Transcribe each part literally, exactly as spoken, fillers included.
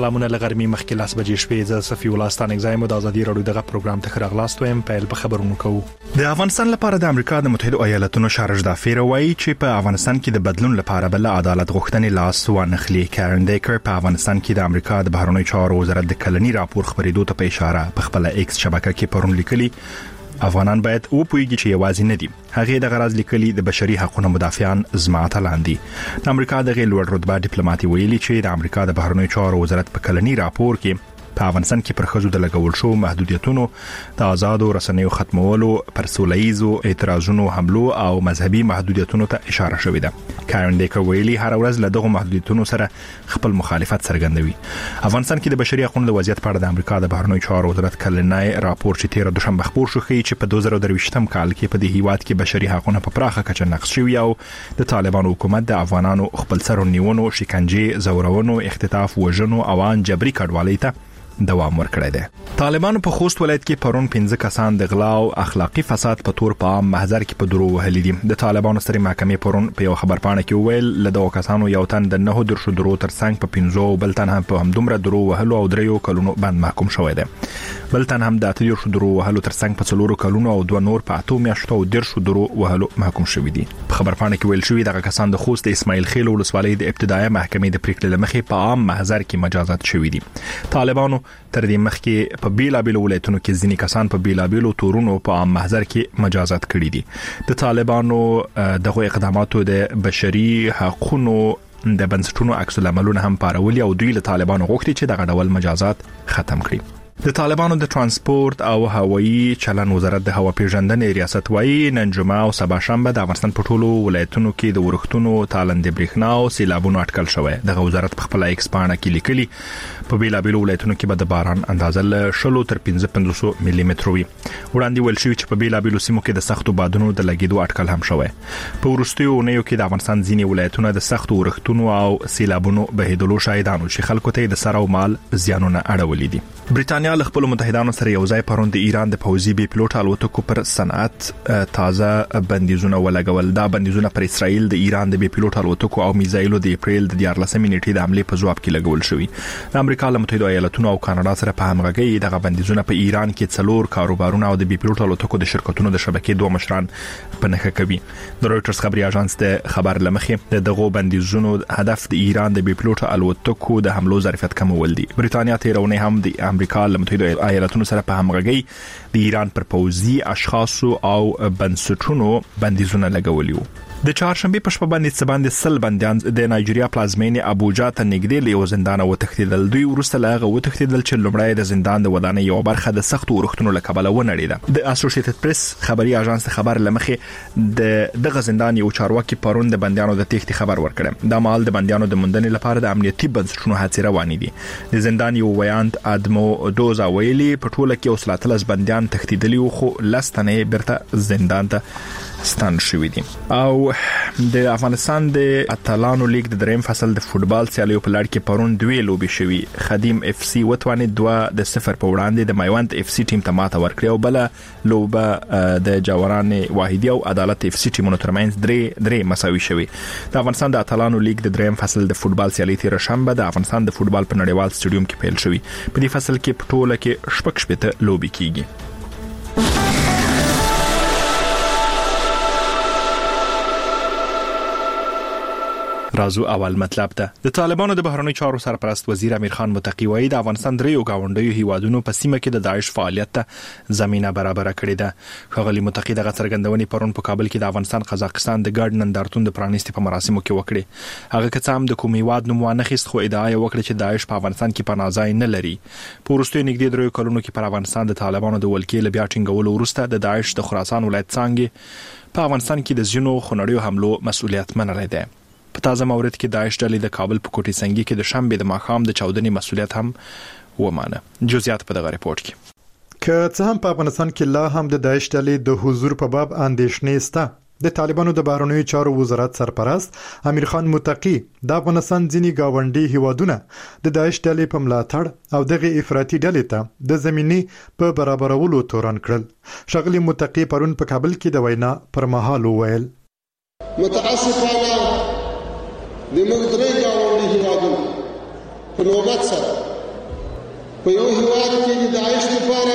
سلامونه لغرمي مخکې لاس بجې شپې ز صفي ولستان اگزایم د ازادي رادیو دغه پروګرام ته خراغلاست ویم په په خبرونو کوو. د افغانستان لپاره د امریکا د متحده ایالاتونو شارج دافیر وایي چې په افغانستان کې د بدلون لپاره بل عدالت غوښتنې لاس وانخلي. کارن ډیکر په افغانستان کې د امریکا د بهرنیو چارو وزارت د کلنی راپور خبرېدو ته په اشاره په خپل ایکس شبکه کې پرون لیکلي افغانان باید او پویږي چې یوازې نه دي. هغه د غرض لیکلي د بشري حقوقو مدافعان زمات لاندې د امریکا د غیر لوړ رتبه ډیپلوماټي ویلي چې د امریکا د بهرنیو چارو وزارت په کلنی راپور کې په افغانستان کې پر خزو د لګول شو محدودیتونو د آزادو رسنیو ختمولو پر سوله‌ایزو اعتراضونو حملو او مذهبي محدودیتونو ته اشاره شوې ده. کارن ډیکر ویلي هر ورځ له دغه محدودیتونو سره خپل مخالفت څرګندوي. افغانستان کې د بشري حقوقو د وضعیت په اړه د امریکا د بهرنیو چارو وزارت کلنی راپور چې تیر دوشنبه خبر شو ښیي چې په دوه زره درویشتم کال کې په دې هیواد کې بشري حقوقو په پراخه کچه نقض شوي او د طالبانو حکومت د افغانانو خپل سر نیونو، شکنجه، زورونو، اختطاف، وژنو او ان جبري کډوالۍ ته دوام ورکړی دی. طالبانو په خوست ولایت کې پرون پنځه کسان د غلا او اخلاقی فساد په تور په عام محضر کې په درو وهلي دي. د طالبانو سترې محکمې پرون په یو خبرپاڼه کې وویل له دغو کسانو یو تن د نه درشو درو ترڅنګ په پنځو او بل تن هم په همدومره درو وهلو او دریو کلونو باندې محکوم شوی دی. بل تن هم د اته درشو درو وهلو ترڅنګ په څلورو کلونو او دوه نور په اته میاشتو او درشو درو وهلو محکوم شوی دي. په خبرپاڼه کې ویل شوی دغه کسان د خوست اسماعیل خیل ولسوالۍ د ابتدایي محکمې د پریکړې لمخې په عام محضر کې مجازات شوی دي. طالبانو تر دې مخکې په بیلابیلو ولایتونو کې ځینې کسان په بیلابیلو تورونو په عام محضر کې مجازات کړي دي. د طالبانو دغه اقداماتو د بشري حقوقو د بنسټونو عکس العملونه هم پارولي او دوی له طالبانو غوښتي چې دغه ډول مجازات ختم کړي. د طالبانو د ترانسپورت او هوایي چلن وزارت د هوا پیژندنې ریاست وایي نن جمعه او سبا شنبه د افغانستان په ټولو ولایتونو کې د ورښتونو تالندې برېښنا او سیلابونو اټکل شوی. دغه وزارت په خپل ایکس پاڼه کې لیکلي په بیلابیلو ولایتونو کې به د باران اندازه له شلو تر پنځه پنځوس ملي متر وي. وړاندې ویل شوی چې په بیلابیلو سیمو کې د سختو بادونو د لګیدو اټکل هم شوی. په وروستیو اونیو کې د افغانستان ځینې ولایتونه د سختو ورښتونو او سیلابونو بهیدلو شاهدانو چې خلکو ته د سر او مال زیانونه اړولي دي. برېټانیا له خپل متحدانو سره یو ځای پرون د ایران د پوځي بي پلوټ الوتکو پر صنعت تازه بندیزونه ولګول. دا بندیزونه پر اسرائیل د ایران د بي پلوټ الوتکو او میزایلو د اپریل د دیارلسمې نیټې د حمله په جواب کې لګول شوی. د امریکا له متحده ایالاتونو او کاناډا سره په همغږي دغه بندیزونه په ایران کې څلور کاروبارونه او د بي پلوټ الوتکو د شرکتونو د شبکې دوه مشران په نښه کوي. د رويټرز خبري اژانس د خبر لمخې دغه بندیزونو هدف د ایران د بي پلوټ الوتکو د حملو ظرفیت کمول دي. برېټانیا تیرونه هم د امریکا له متحده ایالاتونو سره په همغږي د ایران پر پوځي اشخاصو او بنسټونو بندیزونه لګولي وو. د چهارشنبه په شپه باندې څه باندې سل بندیان د نایجیریا پلازمینې ابوجا ته نږدې له یو زندان وتښتیدل. دوی ورسته له هغه وتښتیدل چې لومړی د زندان د ودانۍ یو برخه د سخت ورښتونو له کبله ونړېده. د اسوسییټډ پریس خبري اژانس خبر لمخې د دغه زندان یو چارواکي پرون د بندیانو د تېښتې خبر ورکړ. د مال د بندیانو د موندنې لپاره د امنیتي بنسټونو هڅې روانې دي. د زندان یو ویاند ادمو دوزا ویلي په ټوله کې اوسلاتلس بندیان تښتیدلي وو خو لستنې برته زندان ته ستان شوی دي. او د افغانستان د اتلانو لیگ د دریم فصل د فوتبال سیالیو په لړ کې پرون دوی لوبي شوي. خدیم اف سی وتوانې دوه د صفر په وړاندې د میوند اف سی ټیم ته ماته ورکړه او بل لوبه د جواران واحدی او عدالت اف سی ټیمونو ترمنځ درې درې مساوي شوي. د افغانستان د اتلانو لیگ د دریم فصل د فوتبال سیالي تیر شنبه د افغانستان د فوتبال په نړیوال سټډیوم کې پیل شوی. په دې فصل کې په ټوله کې شپږ شپږ لوبي کیږي. رازو اول مطلب ده. د طالبانو د بهرنیو چارو سرپرست وزیر امیر خان متقی وایي د افغانستان دریو گاونډیو هیوادونو په سیمه کې د داعش فعالیت ته زمينه برابر کړې ده. خغلی متقی دغه څرګندونې پرون په کابل کې د افغانستان قزاقستان د ګډ نندارتون د پرانیستي په مراسمو کې وکړي. هغه که څه هم د کوم هیواد نوم ونه خیست خو ادعا یې وکړه چې داعش په افغانستان کې پناه ځای نه لري. په وروستیو نږدې دریو کلونو کې پر افغانستان د طالبانو د ولکې له بیا ټینګولو وروسته د داعش د خراسان ولایت څنګه په افغانستان کې د ځینو خنړیو حملو مسؤلیت منلای دی. په تازه مورد کې داعش ډلې د کابل په کوټي سنگي کې د شنبه د ماښام د چاودنې مسؤلیت هم ومانه. جزئیات په دغه ریپورت کې. که څه هم په افغانستان کې لا هم د داعش ډلې د حضور په باب اندېښنې شته. د طالبانو د بهرنیو چارو وزارت سرپرست امیر خان متقی د افغانستان ځینی گاونډي هیوادونه د داعش ډلې په ملاتړ او دغه افراطي ډلې ته د زمینې په برابرولو تورن کړل. شغلی متقی پرون په کابل کې د وینا پر مهال وویل متاسفانه د موږ درې گاونډي هیوادونه په نوبت سره په یو هیواد کې د داعش لپاره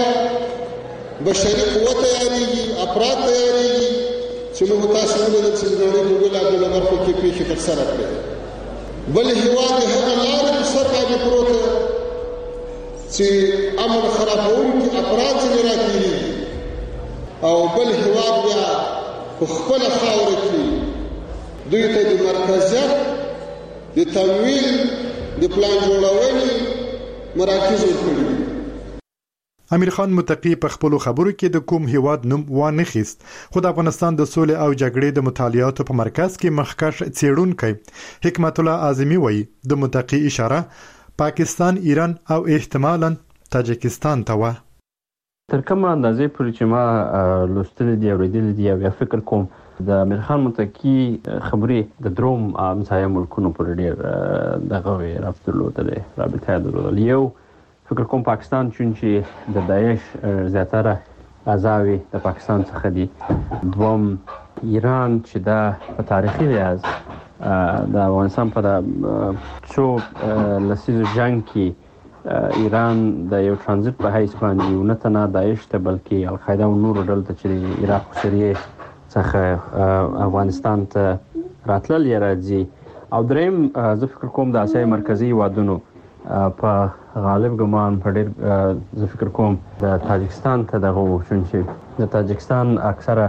بشري قوت تیارېږي، افراد تیارېږي چې موږ تاسو ولیدل چې د نړۍ په بېلابېلو برخو کې پیښې ترسره کړې. بل هیواد د هغه لارې په سر باندې پروت دی چې امن خرابوونکي افراد ځینې راتېرېږي، او بل هیواد بیا په خپله خاوره کې دوی ته د مرکزیت، د تمویل، د پلان جوړونې مراکز ورکړي. امیر خان متقی په خپل خبرو کې د کوم هیواد نوم وانه خیست، خو د افغانستان د سولې او جګړې د مطالعاتو په مرکز کې مخکښ څېړونکی حکمت الله اعظمي وایي د متقی اشاره پاکستان، ایران او احتمالاً تاجکستان ته و. تر کومه اندازې پورې چې ما لوستل دي او ریډل دي او فکر کوم د امیر خان متقی خبرې د دروم همسایه ملکونو پر ډېر دغه رابطه درلودلې رابطه درلودلې. یو فکر کوم پاکستان چې د داعش زیاتره اعضاوي د پاکستان څخه دي. دوم ایران چې دا په تاریخي لحاظ د افغانستان په څو لسیزو جنگ کې ایران د یو ترانزیت په حیث باندې یو نه تنه داعش ته بلکې القاعده او نور ډلې ته چې عراق او سوریه څخه افغانستان ته راتلل یا راځي. او دریم زه فکر کوم د اسیا مرکزی هیوادونو په غالب ګمان په ډېر زه فکر کوم د تاجکستان ته دغه چې د تاجکستان اکثره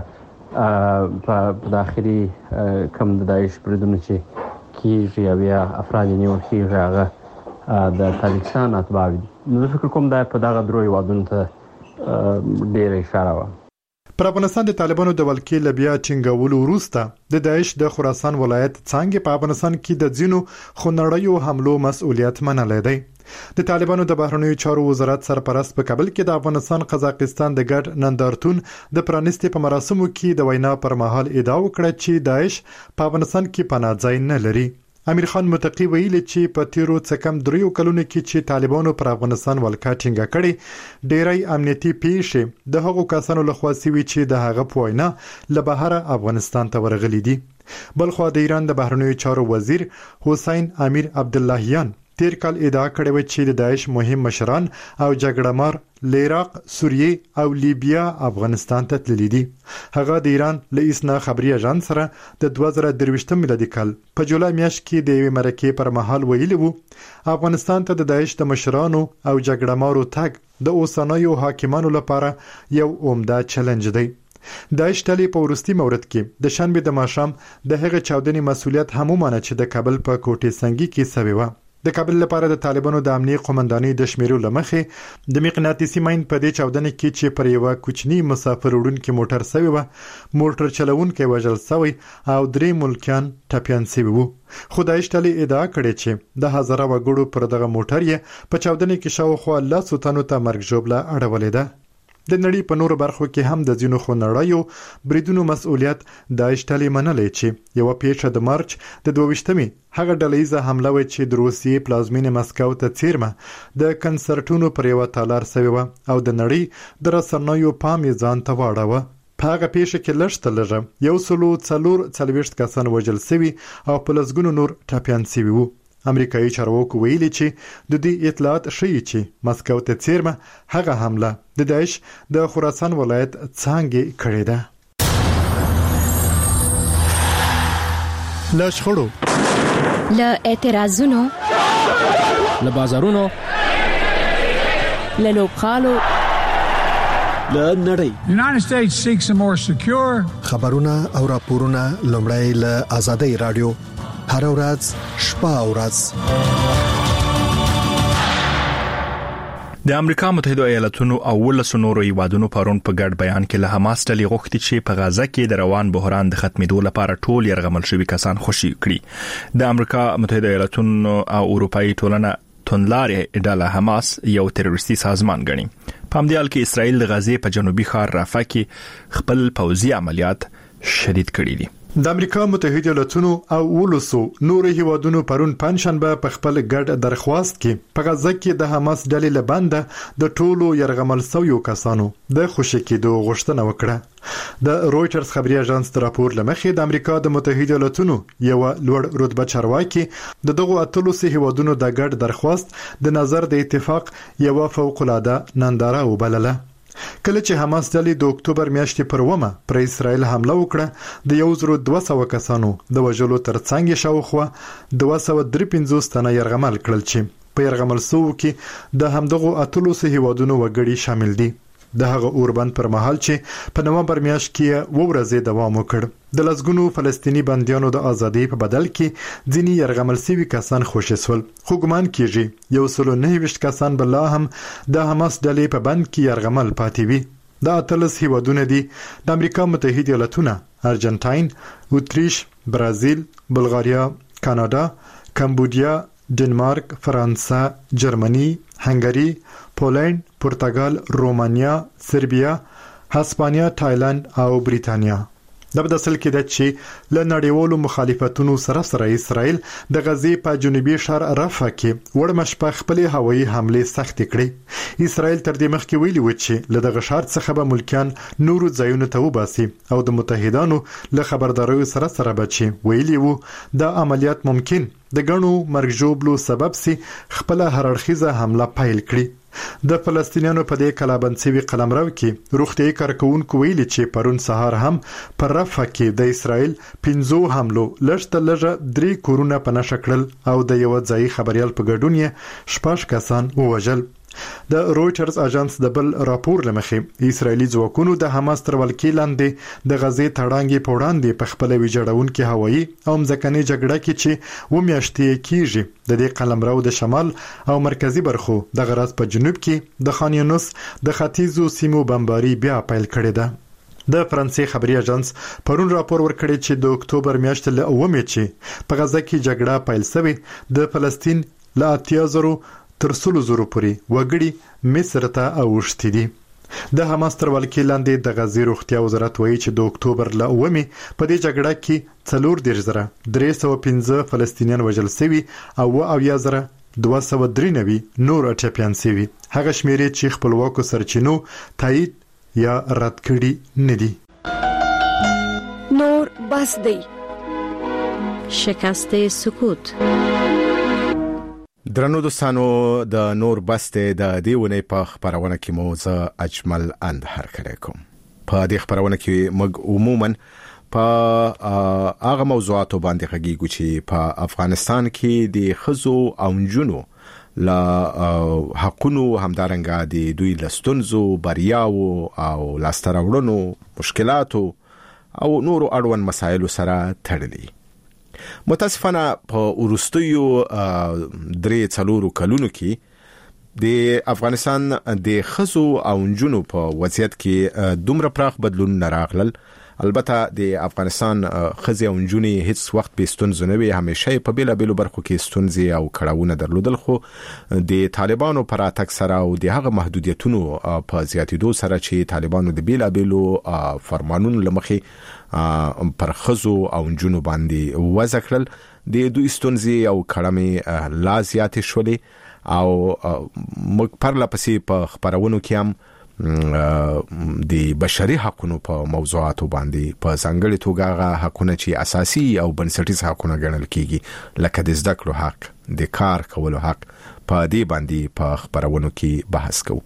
په داخلي کم د داعش بریدونه چې کیږي او یا افراد نیول کیږي هغه د تاجکستان اتباع دي. زه فکر کوم دا په دغه درو هیوادونو ته ډېره اشاره وه. پر افغانستان د طالبانو د ولکې لبیا چنګولو وروسته د داعش د خراسان ولایت څنګه په افغانستان کې د ځینو خونړیو حملو مسؤلیت منلی دی. د طالبانو د بهرنیو چارو وزارت سرپرست په کابل کې د افغانستان قزاقستان د ګډ نندارتون د پرانیستي په مراسمو کې د وینا پر مهال ادعا وکړه چې داعش په افغانستان کې پناه ځای نه لري. امیر خان متقی ویلي چې په تیرو څه کم دریو کلونو کې چې طالبانو پر افغانستان ولکه ټینګه کړې، ډېری امنیتي پیښې د هغو کسانو لخوا سوي چې د هغه په وینا له بهره افغانستان ته ورغلي دي. بلخوا د ایران د بهرنیو چارو وزیر حسین امیر عبداللهیان تیر کال ادعا کړې و چې د داعش مهم مشران او جګړهمار له عراق، سوریه او لیبیا افغانستان ته تللي دي. هغه د ایران له اسنا خبري اژانس سره د دوه زره درویشتم میلادي کال په جولای میاشت کې د یوې مرکې پر مهال ویلي وو افغانستان ته د داعش د مشرانو او جګړهمارو تګ د اوسنیو حاکمانو لپاره یو عمده چیلنج دی. داعش ډلې په وروستي مورد کې د شنبه د ماښام د هغه چاودنې مسؤلیت هم ومانه چې د کابل په کوټې سنگي کې سوي و. د کابل لپاره د طالبانو د امنیت قومندانۍ د شمیرو لمخې د مقناطیسي ماین په دې چاودنې کې چې پر یو کوچنی مسافر وړونکي موټر سوي و، موټر چلوونکی وژل شوی او درې ملکیان ټپیان شوي وو. خو داعش ډلې ادعا کړې چې د هزاره وګړو پر دغه موټر یې په چاودنې کې شاوخوا لسو تنو ته مرګ ژوبله اړولې ده. د نړۍ په نورو برخو کې هم د ځینو خونړیو بریدونو مسؤلیت داعش ډلې منلې چې یو پیښه د مارچ د دوه-ویشتمې هغه ډلهیزه حمله و چې د روسیې پلازمینې مسکو ته څیرمه د کنسرټونو پر یو تالار سوي و او د نړۍ د رسنیو پام یې ځان ته واړاوه. په هغه پیښه کې لږ تر لږه یو سلو څلور څلوېښت کسان وژل شوي او په لسګونو نور ټپیان شوي وو. امریکایي چارواکو ویلي چې د دې اطلاعات ښیي چې مسکو ته څیرمه هغه حمله د داعش د خراسان ولایت څنګه کړې ده. له شخړو، له اعتراضونو، له بازارونو، له لوبغالو، له نړۍ United States seeks a more secure خبرونه او راپورونه لومړی له آزادۍ رادیو هر ورځ شپه او ورځ. د امریکا متحده ایالاتونو او ولسو نورو هیوادونو پرون په ګډ بیان کې له حماس ډلې غوښتي چې په غزه کې د روان بحران د ختمېدو لپاره ټول يرغمل شوي کسان خوشي کړي. د امریکا متحده ایالاتونو او اروپאי ټولنه توندلارې ډله حماس یو تروریستي سازمان ګڼي. په همدې حال کې اسرائیل د غزې په جنوبي ښار رافح کې خپل پوځي عملیات شدید کړي دي. د امریکا متحده ایالاتونو او ولسو نور هیوادونو پرون پنځشنبه په خپل ګډ درخواست کې په غزه کې د حماس ډلې لبنده د ټولو يرغمل شویو کسانو د خوشی کېدو غوښتنه وکړه. د رويټرز خبري اژانس د راپور لمخې د امریکا د متحده ایالاتونو یو لوړ رتبه چارواکي د دغه اتلو سه هیوادونو د ګډ درخواست د نظر د اتفاق یو فوق العاده ننداره وبلله. کله چې حماس ډلې د اکتوبر میاشتې پر ومه پر اسرائیل حمله وکړه د یو زرو دوه سوه کسانو د وژلو ترڅنګ شاوخوا دوه سوه درې پنځوس تنه يرغمل کړل چې په يرغمل سو کې د همدغه اتلو سه هیوادونو وګړي شامل دي. د هغه اوربند پر مهال چې په نومبر میاشت کې و ورځې دوام وکړ د لسګونو فلسطینی بنديانو د ازادۍ په بدل کې ځینی يرغمل سوي کسان خوشی سول. خو ګمان کیږي یو سل نه ویشت کسان بل هم د حماس ډلې په بند کې يرغمل پاتې وي. د اتلس هیوادونه دي د امریکا متحده ایالاتونه، ارجنټاین، اتریش، برازیل، بلغاریا، کاناډا، کمبودیا، ډنمارک، فرانسه، جرمني، هنګری، پولند، پرتګال، رومانیا، سربیا، هسپانیا، تایلند او بریتانیا. د بدسل کې د چې ل نړیوالو مخالفتونو سره سره اسرائیل د غزې په جنوبي شهر رفح کې وړمشپه خپل هوایي حمله سخت کړې. اسرائیل تر دې مخکې ویلي و چې له دغه شهر څخه به ملکیان نورو ځایونو ته وباسي او د متحدانو له خبرداري سره سره بچي ویلي وو د عملیات ممکن د غنو مرګ جوړلو سبب سي خپل هررخیزه حمله پیل کړي. د فلسطینیانو په دې کلابنسوي قلمرو کې روغتي کارکونکو ویلي چې پرون سهار هم پر رفح کې د اسرائیل پنځو حملو لږ لږه درې کورونه په نشکړل او د یو ځای خبريال په ګډون یې شپږ کسان ووژل. د رويټرز اژانس د بل راپور لمخې اسرایلی ځواکونو د حماس تر ولکې لاندې د غزې تړانګې په وړاندې په خپل ویجاړون کې هوایي او ځمکني جګړه کې چې و میاشتې کیږي د دې قلمرو د شمال او مرکزی برخو د غرض په جنوب کې د خان یونس د ختیځو سیمو بمباري بیا پیل کړې ده. د فرانسې خبري اژانس پرون راپور ورکړی چې د اکتوبر میاشتې له اومه چې په غزه کې جګړه پیل شوه د فلسطین له اتیا زرو تر سلو زرو پورې وګړي مصر ته اوښتي دي. د حماس تر ولکې لاندې د غزې روغتیا وزارت وایي چې د اکتوبر له اومه په دې جګړه کې څلور دېرش زره درې سوه پنځه فلسطینیان وژل شوي او اویا زره دوه سوه درې نوي نور ټپیان شوي. هغه شمیرې چې خپلواکو سرچینو تایید یا رد کړي نه دي. نور بس دی شکست سکوت. درنو دوستانو د نور بسته د دیونه په خبرونه کې موزه اجمل اند هر کړی کوم. په دې خبرونه کې موږ عموما په هغه موضوعاتو باندې غږیږو چې په افغانستان کې د خزو او جنونو لا حقونو همدارنګه د دوی لستونزو بریاو او لاستراوړنو مشکلاتو او نورو اړوند مسایلو سره تړلي. متاسفانه په ورستیو درې څلورو کلونو کې د افغانستان د خزو او جنونو په وضعیت کې دومره پراخ بدلون نه راغلل. البته د افغانستان خزي او جنونې هیڅ وخت به ستونزې نه وي، همیشه په بیل بیل برخو کې ستونزې او کړهونه درلودل. خو د طالبانو پر اتک سره او د هغه محدودیتونو په زیاتېدو سره چې طالبانو د بیل بیل فرمانونو لمخې پر خزو او جنونو باندې وضع کړل، د دوی ستونزې او کړهمې لا زیاتې شولې او موږ پرله پسې په خبرونو کې هم د بشري حقوقو په موضوعاتو باندې په ځانګړي توګه هغه حقونه چې اساسي او بنسټیز حقونه ګڼل کیږي لکه د زده کړو حق، د کار کولو حق، په دې باندې په خبرونو کې بحث کوو.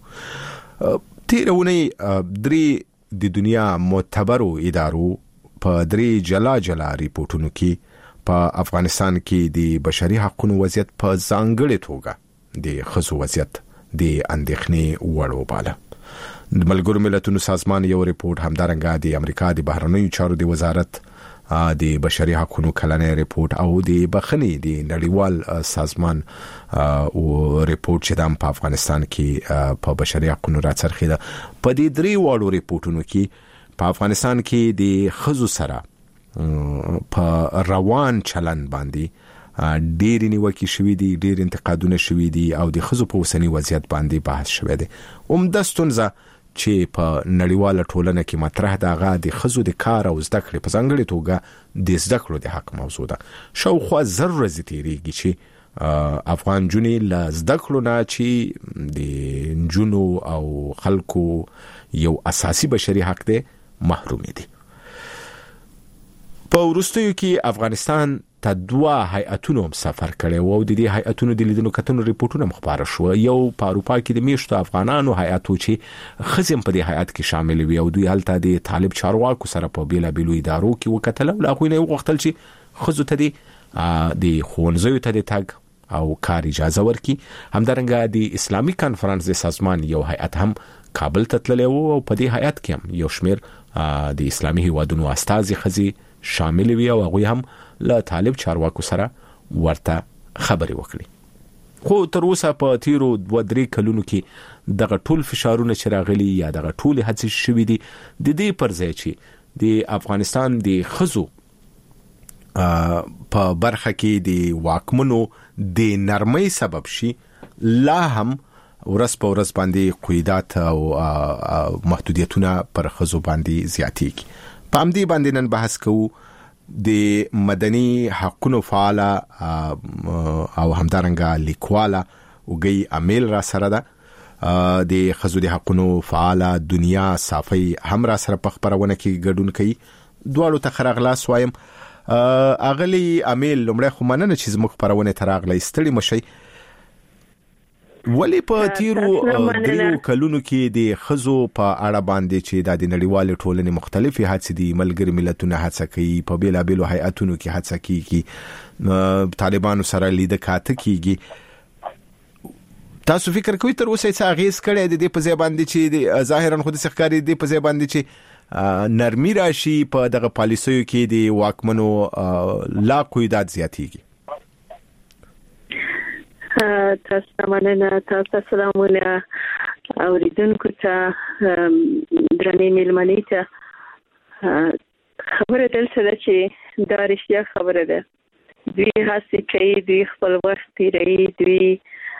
تیرونه درې د دنیا معتبرو ادارو په درې جلا جلا ریپورتونو کې په افغانستان کې د بشري حقوقو وضعیت په ځانګړي توګه د خزو وضعیت د اندېښنې وړ وباله. د ملګرو ملتونو سازمان یو ریپورت، همدارنګه د امریکا د بهرنیو چارو د وزارت د بشري حقوقو کلنی ریپورت او د بخښنې د نړیوال سازمان او ریپورت چې د افغانستان کې په بشري حقوقو راڅرخیده. په دې درې واړو ریپورتونو کې په افغانستان کې د خزو سره په روان چلن باندې ډېر نیوکې شوې دي، ډېر انتقادونه شوې دي او د خزو په اوسنی وضعیت باندې بحث شوی دی. عمده ستونزه چې په نړیواله ټولنه کې مطرح دغه د خزو د کار او زده کړې په ځانګړي توګه د زده کړو د حق موضوع ده. شاوخوا زر ورځې تیریږي چې افغان جونې له زده کړو نه چې د جنونو او خلکو یو اساسي بشري حق دی محروم دي. په وروستیو کې افغانستان ته دوه هیئتونو سفر کړي او د دې هیئتونو د لیدلو کتنو ریپورتونه مخبار شو. یو په اروپا کې د میشتو افغانانو هیئت چې خزم په دې هیئت کې شامل وي او دوی هلته د طالب چارواکو سره په بیلا بیلو ادارو کې وکتل او هغه نه وغوښتل چې خزو ته د ښوونځیو ته د تګ او کار اجازه ورکړي. همدارنګه د اسلامي کانفرنس د سازمان یو هیئت هم کابل ته تللی او په دې هیئت کې هم یو شمیر د اسلامي هیوادونو استازي خزي شامل وي او هغه هم له طالب چارواکو سره ورته خبري وکړي. خو تر اوسه په تیرو دوه درې کلونو کې دغه ټول فشارونه چې راغلي یا دغه ټول هڅې شوې دي د دې پر ځای چې د افغانستان د خزو په برخه کې د واکمنو د نرمۍ سبب شي لا هم ورځ په ورځ باندې قیودات او محدودیتونه پر خزو باندې زیاتېږي. په همدې باندې نن بحث کوو د مدني حقوقو فعال او همدارنګه لیکواله وګي امیل را سره ده د خزو د حقوقو فعال دنیا صافي هم را سره په خبرونه کې ګډون کوي. دواړو ته خراغلاس وایم. اغلی امیل لمړی خو مننه چې زموږ خبرونه تراغلی ستړي مشي. ولی په تیرو دریو کلونو کې د خزو په اړه باندې چې د نړیوال ټولنې مختلفي هڅې دي ملګری ملتونه هڅه کوي په بیلا بیلو هیئاتونو کې هڅه کوي طالبانو سره لیده کاته کیږي. تاسو فکر کوئ تر اوسه څه اغیز کړی د دې په ځای باندې چې ظاهرا خو د ښکاری د په ځای باندې چې نرمي راشي په دغه پالیسیو کې د واکمنو لا قیودات زیاتېږي؟ تاسو مننه. تاسو سلامونه اوریدونکو ته درنې مېلمنې ته. خبره دلته ده چې دا رښتیا خبره ده. دوی هڅې کوي، دوی خپل وخت تیروي، دوی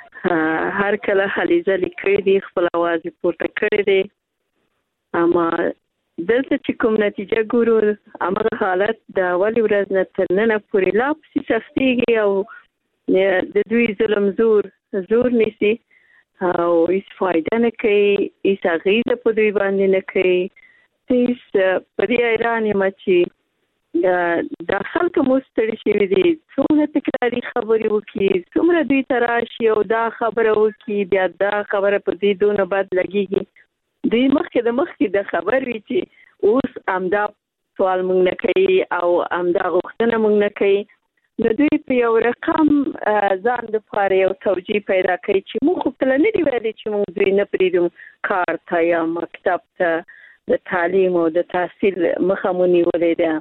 هر کله هلې ځلې کړي دي، خپل اواز پورته کړی دی. اما دلته چې کوم نتیجه ګورو همغه حالت د اولې ورځ نه تر ننه پورې لا پسې سختېږي او د دوی ظلم زور زور نیسي او هیڅ فایده نه کوي، هیڅ اغیزه په دوی باندې نه کوي. هیڅ په دې حیران یم چې دا خلک مو ستړي شوي دي، څومره تکراري خبرې وکړي، څومره دوی ته راشي او دا خبره وکړي، بیا دا خبره په دوی دونه بد لګېږي. دوی مخکې د مخکې د خبر وي چې اوس همدا سوال مونږ نه کوي او همدا غوښتنه مونږ نه کوي. نو دوی په یو رقم ځان دپاره یو توجیه پیدا کوي چې موږ خو کله نه دي ویلي چې موږ دوی نه پرېږدو کار ته یا مکتب ته د تعلیم او د تحصیل مخه مو نیولې ده.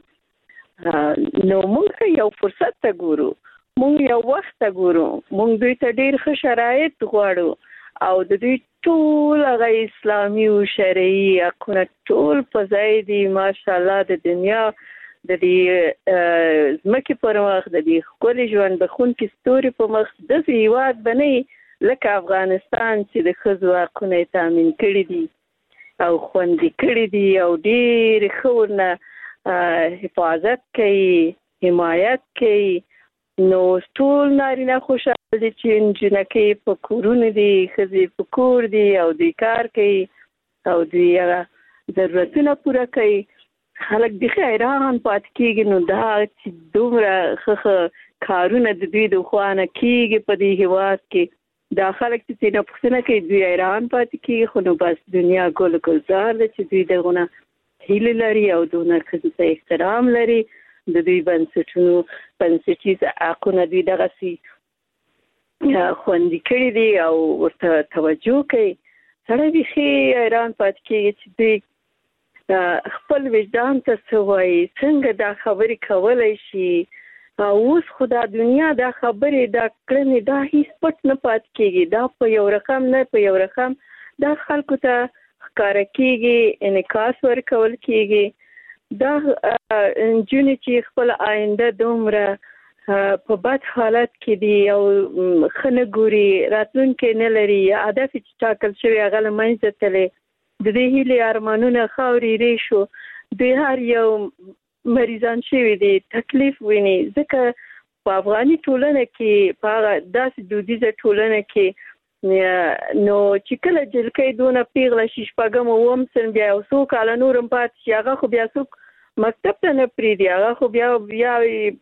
نو موږ یو فرصت ته ګورو، موږ یو وخت ته ګورو، موږ دوی ته ډېر ښه شرایط غواړو او د دوی ټول هغه اسلامي او شرعي حقونه ټول په ځای دي. ماشاءالله د دنیا د دې ځمکې پر مخ د دې ښکلي ژوند بخونکي ستوري په مخ داسې هېواد به نه وي لکه افغانستان چې د ښځو حقونه یې تامین کړي دي او خوندي کړي دي او ډېرې ښه ورنه حفاظت کوي، حمایت کوي. نو ټول نارینه خوشحال دي چې نجونکۍ په کورونو دي، ښځې په کور دي او دوی کار کوي او دوی هغه ضرورتونه پوره کوي. خلک بیخي حیران پاتې کېږي. نو دا چې دومره ښه ښه کارونه د دوی د خوا نه کېږي په دې هېواد کې، دا خلک چې ترېنه پوښتنه کوي دوی حیران پاتې کېږي. خو نو بس دنیا ګل ګلزار ده چې دوی دغونه هیلې لري او دونه ښځو ته احترام لري. د دوی بنسټونو بنسټیز حقونه دوی دغسې خوندي کړي دي او ورته توجه کوي. سړی بیخي حیران پاتې کېږي چې دوی خپل وجدان ته څه وایي، څنګه دا خبرې کولی شي. اوس خو دا دنیا دا خبرې دا کړنې دا هیڅ پټ نه پاتې کېږي. دا په یو رقم نه په یو رقم دا خلکو ته ښکاره کېږي، انعکاس ورکول کېږي. دا نجونې چې خپل آینده دومره په بد حالت کې دي او ښه نه ګوري، راتلونکی نه لري، هدف چې ټاکل شوی هغه له منځه تللی. د دې هیلې ارمانونه خاورې ریشو دوی هر یو مریضان شوي دي تکلیف ویني ځکه په افغاني ټولنه کې په داسې دودیزه ټولنه کې نو چې کله جلکۍ دونه پیغله شي شپږم اووم سن بیا یو څو کاله نور هم پاتې شي هغه خو بیا څوک مکتب ته نه پرېږدي هغه خو بیا بیا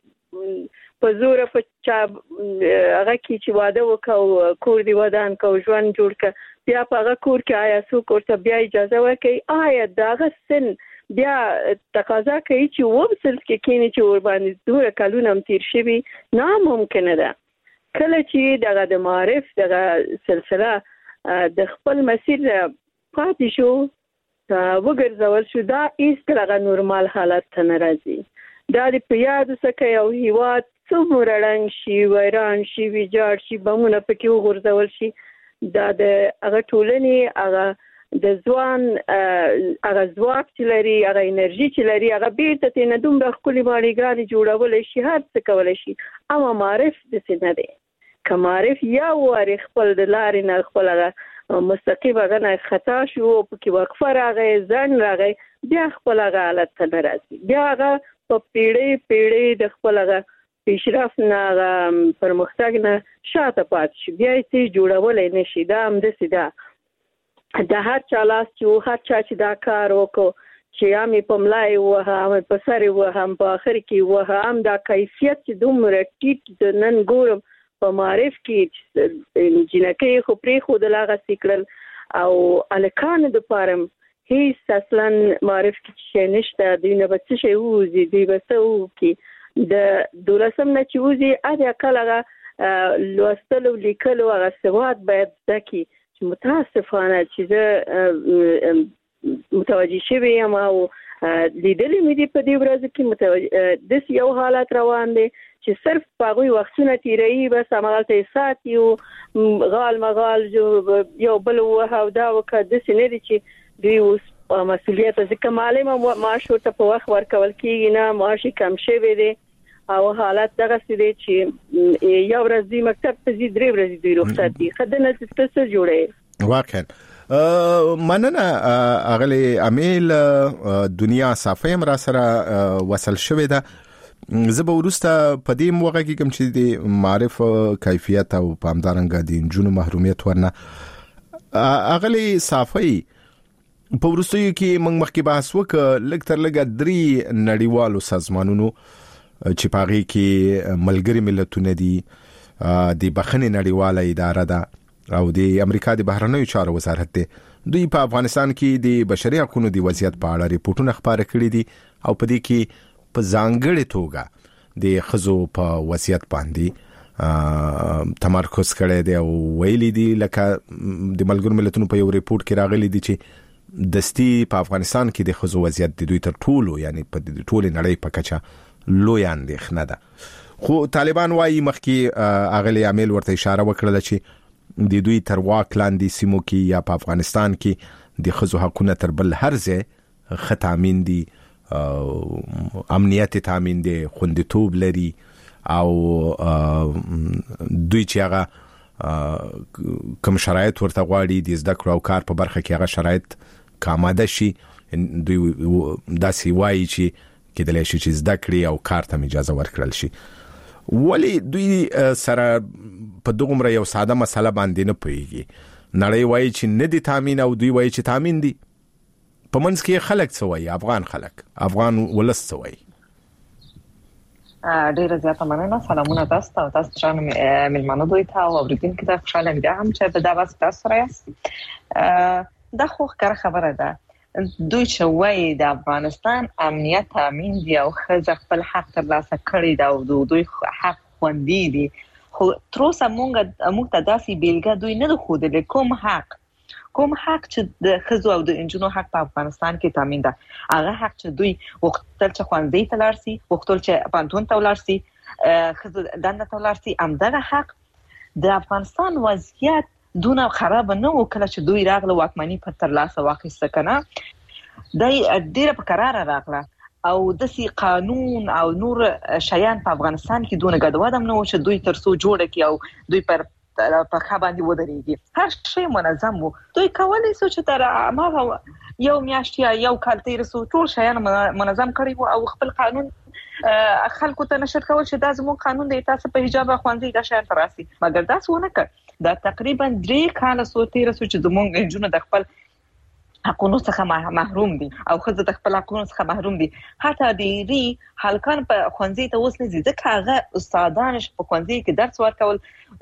په زوره په چا هغه کې چې واده وکړو کور دې ودان کړو ژوند جوړ کړه بیا په هغه کور کې آیا څوک ورته بیا اجازه ورکوي آیا د هغه سن بیا تقاضا کوي چې اووم سن کې کښېني چې ورباندې دومره کلونه هم تېر شوي ناممکنه ده کله چې دغه د معارف دغه سلسله د خپل مسیر پاتې شو وګرځول شو دا هیڅکله هغه نورمال حالت ته نه راځي دا د په یاد وسکه یو هیواد څومره ړنګ شي ویران شي ویجاړ شي بمونه پکې وغورځول شي دا د هغه ټولنې هغه د ځوان هغه ځواک چې لري هغه انرژي چې لري هغه بیرته ترېنه دومره ښکلې ماڼېګانې جوړولی شي هر څه کولی شي اما معرف داسې نه دی که معرف یا وارې خپل د لارې نه خپل هغه مستقیم هغه نه خطا شو پکې وقفه راغی ځنډ راغی بیا خپل هغه حالت ته نه راځي بیا هغه په پیړۍ پیړۍ د خپل هغه پیشرفت نه هغه پرمختګ نه شاته پاتې شي بیا یې څه جوړولی نه شي دا همداسې ده د هر چا لاس چې هر چا چې دا کار وکړو چې هم یې په ملا یې ووهه هم یې په سر یې ووهه هم په آخر کې یې ووهه هم دا کیفیت چې دومره ټیټ د نن ګورم په معارف کې جنکۍ خو پرېښودل هغسې کړل او هلکانو دپاره هېڅ اصلا معارف کې چې شی نشته دوی نه به څه شی ووځي دوی به څه وکړي د دولسم نه چې وځي حد اقل هغه لوستلو لیکلو هغه سواد باید زده کړي چې متاسفانه چې زه متوجه شوی یم او لیدلې مې دي په دې ورځو کې داسې یو حالت روان دی چې صرف په هغوی وختونه تېروي بس همغلته یې ساتي او غال مغال یو بل ووهه او دا وکړه داسې نه دي چې دوی اوس مسؤلیت ځکه معلم معاش ورته په وخت ورکول کېږي نه معاش یې کم شوی دی او حالت دغسې دی چې یو ورځ دوی مکتب ته ځي درې ورځې دوی رخصت دي ښه دنه ته څه جوړوي واقعا مننه اغلی امیل دنیا صافی هم را سره وصل شوې ده زه به وروسته په دې موقع کې کوم چې د معرف کیفیت او په همدارنګه د نجونو محرومیت ورنه اغلی صافی په وروستیو کې موږ مخکې بحث وکړ لږ تر لږه درې نړیوالو سازمانونو چې په هغې کې ملګري ملتونه دي د بخښنې نړیواله اداره ده او د امریکا د بهرنیو چارو وزارت دی دوی په افغانستان کې د بشري حقوقو د وضعیت په اړه ریپورتونه خپاره کړي دي او په دې کې په ځانګړې توګه د ښځو په وضعیت باندې تمرکز کړی دی او ویلي دي لکه د ملګرو ملتونو په یو ریپورت کې راغلي دي چې دستی په افغانستان کې د ښځو وضعیت د دوی تر ټولو یعنی په ټولې نړۍ په کچه لوی اندېښنه ده خو طالبان وايي مخکې اغلی عامل ورته اشاره وکړه چې د دوی تر واک لاندې سیمو کې یا په افغانستان کې د ښځو حقونه تر بل هر ځای ښه تامین دي امنیت تامین دي خوندیتوب لري او دوی چې هغه کوم شرایط ورته غواړي د زده کړو او کار په برخه کې هغه شرایط کاماده شي دوی داسې وایي چې کېدلی شي چې زده کړي او کار ته اجازه ورکړل شي ولی دوی سره په دغومره یو ساده مسله باندې نه پوهیږي نړۍ وایي چې نه دي تامین او دوی وایي چې تامین دي په منځ کې خلک څه وایي افغان خلک افغان ولس څه وایي ډیره زیاته مننه سلامونه تاسو ته تاسو جان ملمنو دوی ته او اوریدونکو ته خوشاله یم هم چې په دا وخت تاسو سره یاست دا خو ښکاره خبره ده دوی چې وایي د افغانستان امنیت تامین دی او ښځه خپل حق ترلاسه کړی دی او دوی حق خوندي دي خو تر اوسه موږ موږ ته داسې بیلګه دوی نه ده ښودلې کوم حق کوم حق چې د ښځو او د نجونو حق په افغانستان کې تامین ده هغه حق چې دوی وختل چې ښوونځي ته لاړ شي وختل چې پوهنتون ته ولاړ شي ښځو دنده ته ولاړ شي همدغه حق د افغانستان وضعیت دونه خراب نه و کله چې دوی راغله واکمني په ترلاسه واخیسته کنه دا ډیره په قرار راغله او داسې قانون او نور شیان په افغانستان کې دونه ګډوډ هم نه و چې دوی ترڅو جوړ کړي او دوی پر په خا باندې ودرېږي هر شی منظم وو دوی کولای شو چې تر هغه یو میاشت یا یو کال تیر سو ټول شیان منظم کړی وو او خپل قانون خلکو ته نشر کول چې دا زموږ قانون دی تاسو په حجاب خوندې دا شی تراسي مګر دا څونه کړ دا تقریبا درې کال سو تیر سو چې زموږ انجونو د خپل حقونو څخه محروم دي او خزه د خپل حقونو څخه محروم دي حتی ډيري هلکان په خوندې ته اوس نه زیاده کاغه استادان په خوندې کې درس ورکول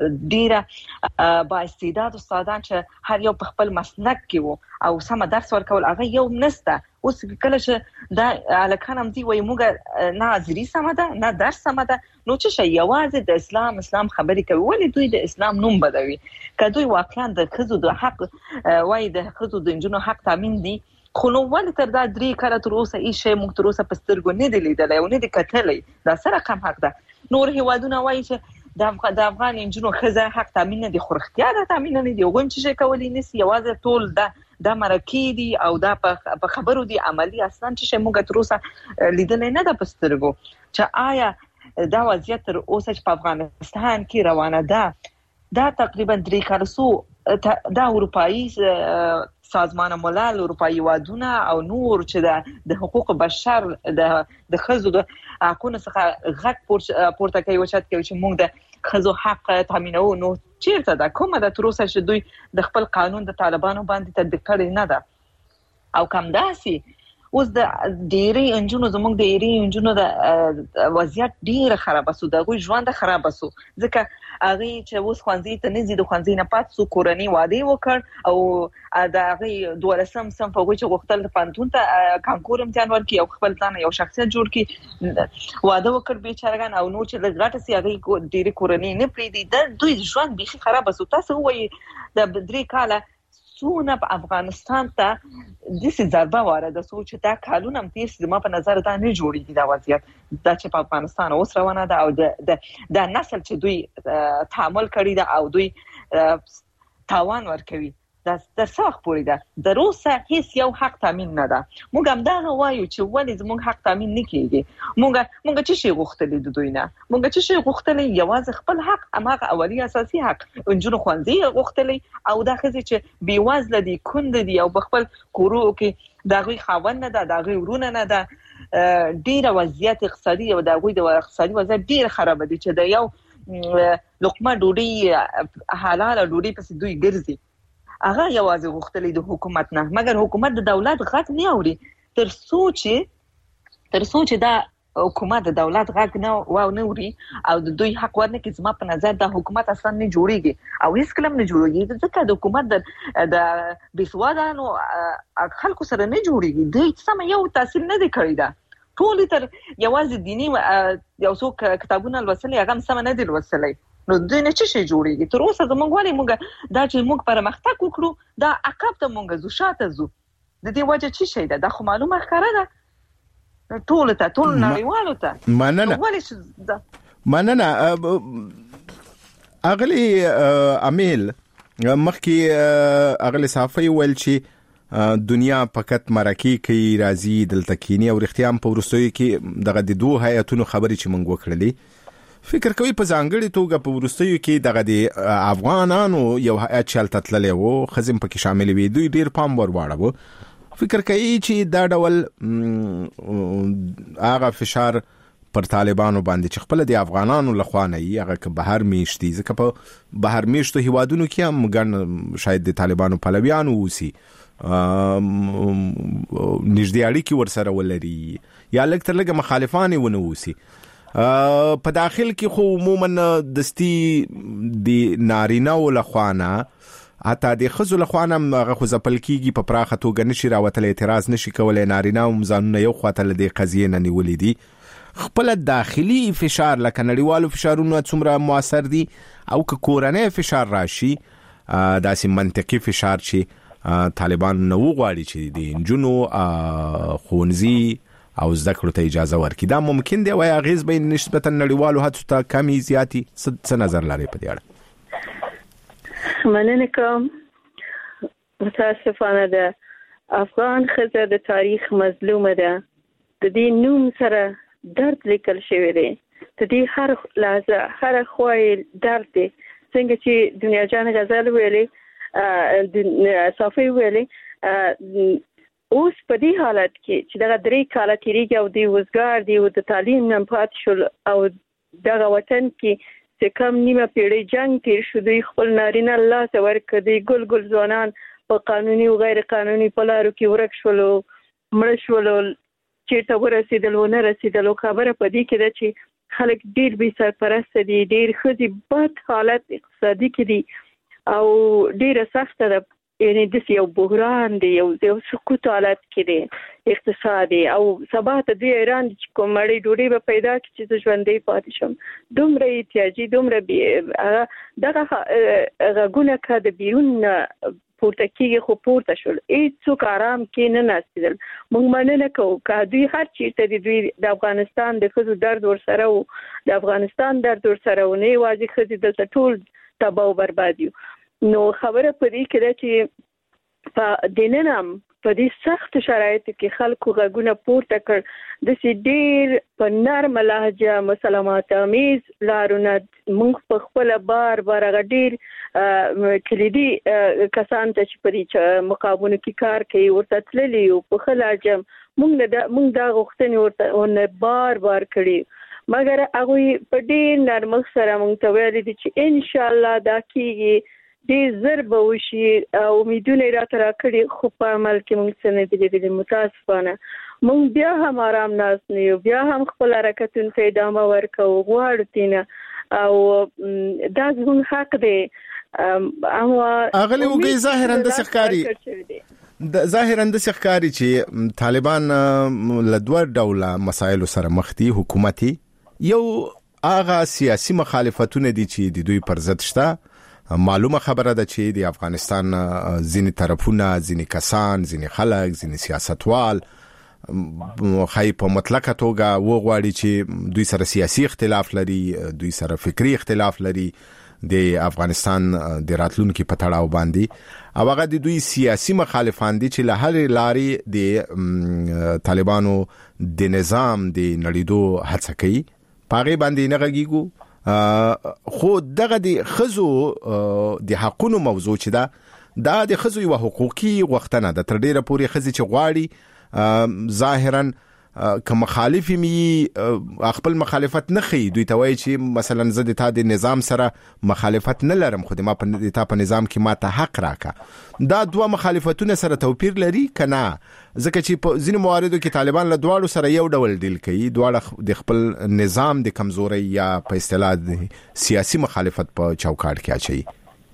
ډیره با استعداد استادان چې هر یو په خپل مسلک کې وو او سم درس ورکول هغه یو نسته اوس کله چې دا هلکان هم دی وای موږ نه ازري سم ده نه درس سم ده نو چې شی یوازې د اسلام اسلام خبرې کوي ولې دوی د اسلام نوم بدوي کله واقعا د خزو د حق وای د خزو د انجونو حق تامین دي خو نو ولې تر دا درې کاله تر اوسه هیڅ شی موږ تر اوسه په سترګو نه دی لیدلی او نه دی کتلی دا سره کم حق ده نور هیوادونه وایي چې د افغان انجونو خزه حق تامین نه دي خو اختیار تامین نه دي وګم چې شي کولی نسی یوازې ټول دا د مرکې دي او دا په خبرو دي عملی اصلا چې موږ تر اوسه لیدل نه ده په سترګو چې آیا دا وضعیت تر اوسه چې په افغانستان کې روانه ده دا تقریبا درې کال سو دا اروپایي سازمان ملل اروپایي وادونه او نور چې د حقوق بشر د د خزو د حقوقو څخه غږ پورته کوي او چت کوي چې موږ د خزو حق تامینو نو چیرته دا کومه د تر اوسه چې دوی د خپل قانون د طالبانو باندې تطبیق کړی نه ده او کم داسي اوس د ډېری انجونو زموږ د ډېری انجونو د وضعیت ډېر خراب سو دغه ژوند خراب سو ځکه هغه چې اوس خوانځي ته نه زیاده خوانځي نه پات سو کورنۍ واده وکړ او د هغه دولسم سم په وجه غوښتل پانتون ته کانکور امتحان ورکړي او خپل ځان یو شخصیت جوړ کړي واده وکړ بیچارهګان او نو چې لږه سي هغه ډېری کورنۍ نه پریدي د دوی ژوند بيخي خراب سو تاسو وایي د بدري کاله سونه په افغانستان ته د سې ضربه وارده سو چې دا کالونه هم تیر زما په نظر دا نه جوړیږي دا وضعیت دا چې په افغانستان اوس روانه ده او د د نسل چې دوی تعامل کړی ده او دوی تاوان ورکوي دا د څاخ پوری ده د روسه هیڅ یو حق تامین نه ده موږ هم دا وایو چې ولې زموږ حق تامین نه کیږي موږ موږ چې شی غوښتلې د دوی نه موږ چې شی غوښتلې یوازې خپل حق امغه اولی اساسي حق انجونو خوندې غوښتلې او دا خزي چې بیوازله دي کند دي او بخپل کورو کې داغوی خاوند نه ده داغوی ورونه نه ده ډیره وضعیت اقتصادي او داغوی د اقتصادي وضعیت ډیر خراب دي چې د یو لقمه ډوډۍ حلاله ډوډۍ پس دوی ګرځي هغه یوازې غوښتلې د حکومت نه مګر حکومت د دولت غږ نه اوري تر سوچ تر سوچ دا حکومت د دولت غږ نه واو نه اوري او د دوی حق ورنه کې زما په نظر د حکومت اصلا نه جوړيږي او هیڅ کلم نه جوړيږي ځکه د حکومت د د بسوادانو خلکو سره نه جوړيږي د سم یو تاثیر نه دی کړی دا ټول تر یوازې دینی یو څو کتابونه لوستل هغه سم نه دی لوستلای نو دوی نه چی شي جوړیږي تر اوسه زمونږ والی موږ دا چې موږ پرمختګ وکړو دا عقب ته موږ زو شاته زو د دې وجه چی شي دا خو معلومه ښکاره ده ټول ته ټول نړیوالو ته مننه مننه اغلی امیل مخکي اغلی صافي ول چې دنیا فقط مرکی کوي راضي دلته کینی او اختیام په ورستوي کې دغه د دوه هیاتونو خبرې چې موږ وکړلې فکر کوي په ځانګړي توګه په ورستیو کې دغه د افغانانو یو هیات چلته تللی وو خزم پکې شامل وي دوی ډیر پام ور واړو فکر کوي چې دا ډول هغه فشار پر طالبانو باندې چې خپل د افغانانو لخوا نه یې هغه که بهر میشتي ځکه په بهر میشتو هیوادونو کې هم ګڼ شاید د طالبانو پلویان ووسی نږدې اړیکې ورسره ولري یا لږ تر لږه مخالفان ونه ووسی په داخل کې خو عموما دستی د نارینه او لخوانه حتی د خزو لخوانه هغه خو ځپل کیږي په پراخه توګه نشي راوتل اعتراض نشي کولای نارینه او مزانونه یو خواته له دې قضیې نه نیولې دي خپل داخلي فشار لکه نړیوالو فشارونو څومره موثر دي او که کورنۍ فشار راشي داسې منطقي فشار چې طالبان نو غواړي چې د انجونو خونځي او زده کړو ته اجازه ورکړي دا ممکن دی وای اغیز به نسبتا نړیوالو هڅو ته کمی زیاتی څه نظر لري په دې اړه مننه کوم متاسفانه ده افغان خزه د تاریخ مظلومه ده د دې نوم سره درد لیکل شوی دی د دې هر لحظه هر خوای درد دی څنګه چې دنیا جان غزل ویلي د صافي ویلي اوس په دې حالت کې چې دغه درې کاله تیریږي او د وزګار دی او د تعلیم نه پات شول او دغه وطن کې چې کوم نیمه پیړۍ جنگ تیر شو دوی خپل نارینه الله ته ورکړي ګل ګل ځوانان په قانوني او غیر قانوني په لارو کې ورک شول مړ شول چې ته ورسېدل و نه رسېدل خبره په دې کې ده چې خلک ډېر بې سرپرسته دي ډېر ښځې بد حالت اقتصادي کې دي او ډېره سخته ده یعنی د یو بحران دی یو یو سقوط حالت کې دی اقتصادي او سبا ته د ایران چې کوم مړی ډوډۍ به پیدا کړي چې ژوندې پاتې شم دومره احتیاجي دومره دغه غږونه که د بیرون پورته کېږي خو پورته شول هېڅوک آرام کې نه ناستېدل موږ مننه کوو که دوی هر چېرته دي دوی د افغانستان د ښځو درد ورسره و د افغانستان درد ورسره و نه یوازې ښځې دلته ټول تباه و برباد یو نو خبره په دې کې ده چې په دننه هم په دې سخت شرایطو کې خلکو غږونه پورته کړ داسې ډېر په نرمه لهجه مسالمات آمیز لارونه موږ په خپله بار بار هغه ډېر کلیدي کسان ته چې په دې مقابلو کې کار کوي ورته تللي یو په ښه لهجه موږ دا غوښتنې ورته بار بار کړي مګر هغوی په ډېر نرمښت سره موږ ته ویلي دي چې انشاءالله دا کېږي ډېر زر به وشي امیدونه یې راته راکړي خو په عمل کې موږ څه نه دي لیدلي متاسفانه موږ بیا هم آرام ناست نه یو بیا هم خپل حرکتونو ته ادامه ورکوو غواړو تېنه او دا زموږ حق دی اغلی وګي ظاهرا د ښکاری د ظاهرا د ښکاری چې طالبان له دوه ډوله مسایلو سره مخ دي حکومتي یو هغه سیاسي مخالفتونه دي چې د دوی پر ضد شته معلومه خبره ده چې د افغانستان ځینې طرفونه ځینې کسان ځینې خلک ځینې سیاستوال خای په مطلقه توګه وغواړي چې دوی سره سیاسي اختلاف لري دوی سره فکری اختلاف لري د افغانستان د راتلونکو په تړاو باندې او هغه د دوی سیاسي مخالفان دي چې له هر لارې د طالبانو د نظام د نړیدو هڅه کوي پاغي باندې نه غږیږو خو دغه د خزو د حقونو موضوع چې دا دا د خزو یو حقوقي غوښتنه ده تر ډیره پورې خزي چې غواړي ظاهرا که مخالف می خپل مخالفت نه خي دوی ته وایي چې مثلا زه د تا د نظام سره مخالفت نه لرم خو د ما په تا په نظام کې ما ته حق راکا دا دوه مخالفتونه سره توپیر لري کنه ځکه چې په ځینو مواردو کې طالبان له دواړو سره یو ډول ډیل کوي دواړه د خپل نظام د کمزوري یا په اصطلاح سیاسي مخالفت په چوکاټ کې اچي